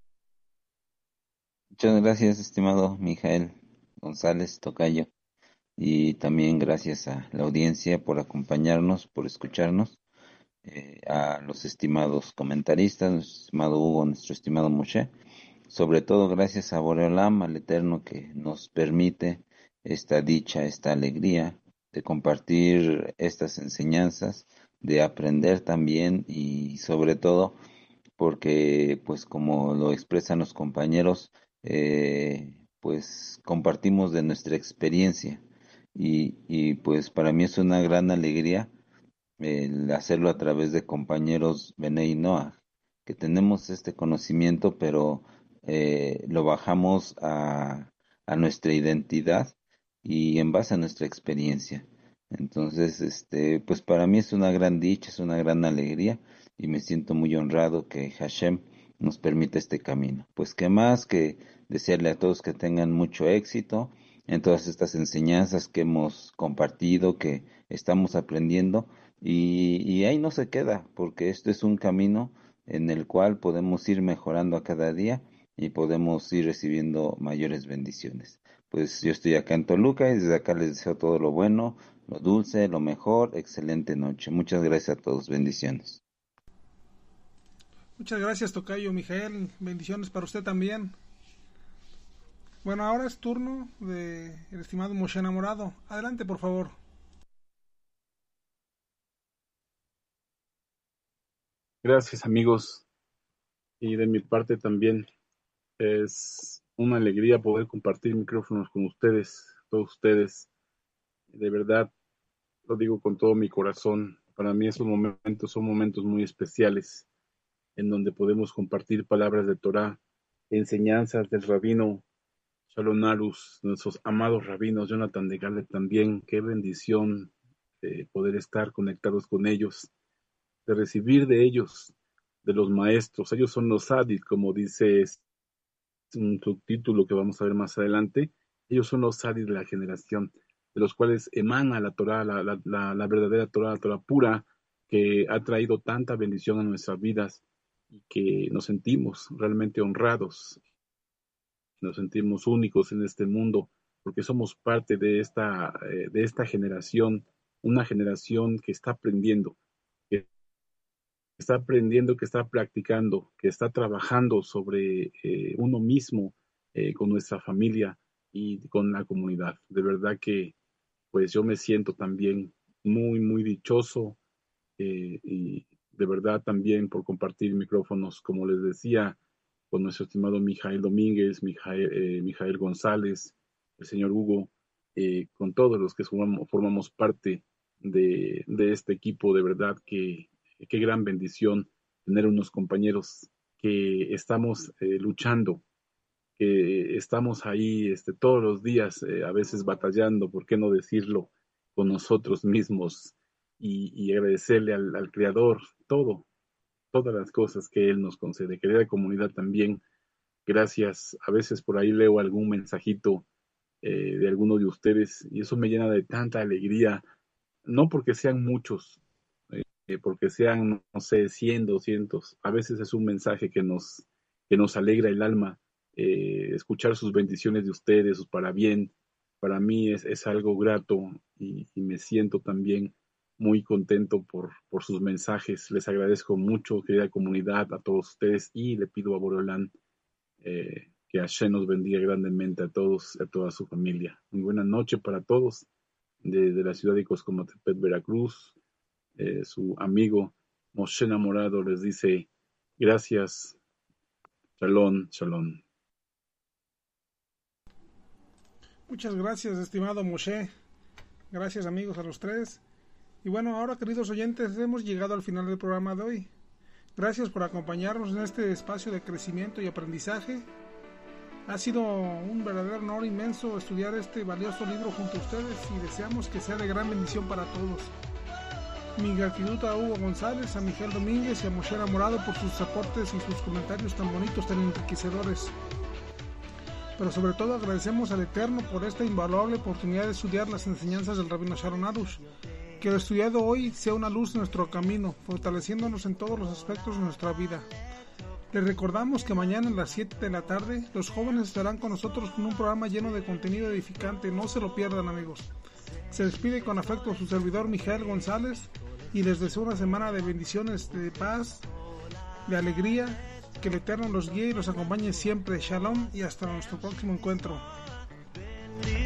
Muchas gracias, estimado Mijael González Tocayo, y también gracias a la audiencia por acompañarnos, por escucharnos, eh, a los estimados comentaristas, nuestro estimado Hugo, nuestro estimado Moshe. Sobre todo gracias a Boreolam, al Eterno, que nos permite esta dicha, esta alegría de compartir estas enseñanzas, de aprender también y sobre todo porque, pues como lo expresan los compañeros, eh, pues compartimos de nuestra experiencia y, y pues para mí es una gran alegría el hacerlo a través de compañeros Benei Noah, que tenemos este conocimiento, pero eh, lo bajamos a, a nuestra identidad y en base a nuestra experiencia. Entonces, este, pues para mí es una gran dicha, es una gran alegría y me siento muy honrado que Hashem nos permita este camino. Pues qué más que desearle a todos que tengan mucho éxito en todas estas enseñanzas que hemos compartido, que estamos aprendiendo y, y ahí no se queda, porque esto es un camino en el cual podemos ir mejorando a cada día y podemos ir recibiendo mayores bendiciones. Pues yo estoy acá en Toluca y desde acá les deseo todo lo bueno, lo dulce, lo mejor, excelente noche. Muchas gracias a todos, bendiciones. Muchas gracias, tocayo Mijael. Bendiciones para usted también. Bueno, ahora es turno de el estimado Moshe Enamorado. Adelante, por favor. Gracias, amigos. Y de mi parte también es una alegría poder compartir micrófonos con ustedes, todos ustedes. De verdad, lo digo con todo mi corazón. Para mí esos momentos son momentos muy especiales en donde podemos compartir palabras de Torah, enseñanzas del rabino Shalom Arus, nuestros amados rabinos, Jonathan de Gale también. Qué bendición eh, poder estar conectados con ellos, de recibir de ellos, de los maestros. Ellos son los sadis, como dice un subtítulo que vamos a ver más adelante. Ellos son los sadis de la generación, de los cuales emana la Torah, la, la, la, la verdadera Torah, la Torah pura, que ha traído tanta bendición a nuestras vidas y que nos sentimos realmente honrados, nos sentimos únicos en este mundo, porque somos parte de esta, eh, de esta generación, una generación que está aprendiendo, que está aprendiendo, que está practicando, que está trabajando sobre eh, uno mismo, eh, con nuestra familia y con la comunidad. De verdad que pues yo me siento también muy, muy dichoso eh, y de verdad también por compartir micrófonos, como les decía, con nuestro estimado Mijael Domínguez, Mijael, eh, Mijael González, el señor Hugo, eh, con todos los que formamos, formamos parte de, de, este equipo. De verdad que qué gran bendición tener unos compañeros que estamos eh, luchando, que estamos ahí este, todos los días, eh, a veces batallando, ¿por qué no decirlo?, con nosotros mismos y, y agradecerle al, al Creador todo, todas las cosas que Él nos concede. Querida comunidad también, gracias. A veces por ahí leo algún mensajito eh, de alguno de ustedes y eso me llena de tanta alegría, no porque sean muchos, eh, porque sean, no sé, cien, doscientos. A veces es un mensaje que nos, que nos alegra el alma, eh, escuchar sus bendiciones de ustedes, sus para bien. Para mí es, es algo grato y, y me siento también muy contento por, por sus mensajes. Les agradezco mucho, querida comunidad, a todos ustedes y le pido a Borolán Eh, que Hashem nos bendiga grandemente a todos y a toda su familia. Muy buena noche para todos desde la ciudad de Coscomatepet, Veracruz. Eh, su amigo Moshe Enamorado les dice gracias. Shalom, shalom. Muchas gracias, estimado Moshe. Gracias, amigos, a los tres. Y bueno, ahora, queridos oyentes, hemos llegado al final del programa de hoy. Gracias por acompañarnos en este espacio de crecimiento y aprendizaje. Ha sido un verdadero honor inmenso estudiar este valioso libro junto a ustedes y deseamos que sea de gran bendición para todos. Mi gratitud a Hugo González, a Miguel Domínguez y a Moshe Enamorado por sus aportes y sus comentarios tan bonitos, tan enriquecedores. Pero sobre todo agradecemos al Eterno por esta invaluable oportunidad de estudiar las enseñanzas del Rabino Sharon Arush. Que lo estudiado hoy sea una luz en nuestro camino, fortaleciéndonos en todos los aspectos de nuestra vida. Les recordamos que mañana a las siete de la tarde los jóvenes estarán con nosotros con un programa lleno de contenido edificante. No se lo pierdan, amigos. Se despide con afecto su servidor Miguel González y les deseo una semana de bendiciones, de paz, de alegría. Que el Eterno los guíe y los acompañe siempre. Shalom y hasta nuestro próximo encuentro.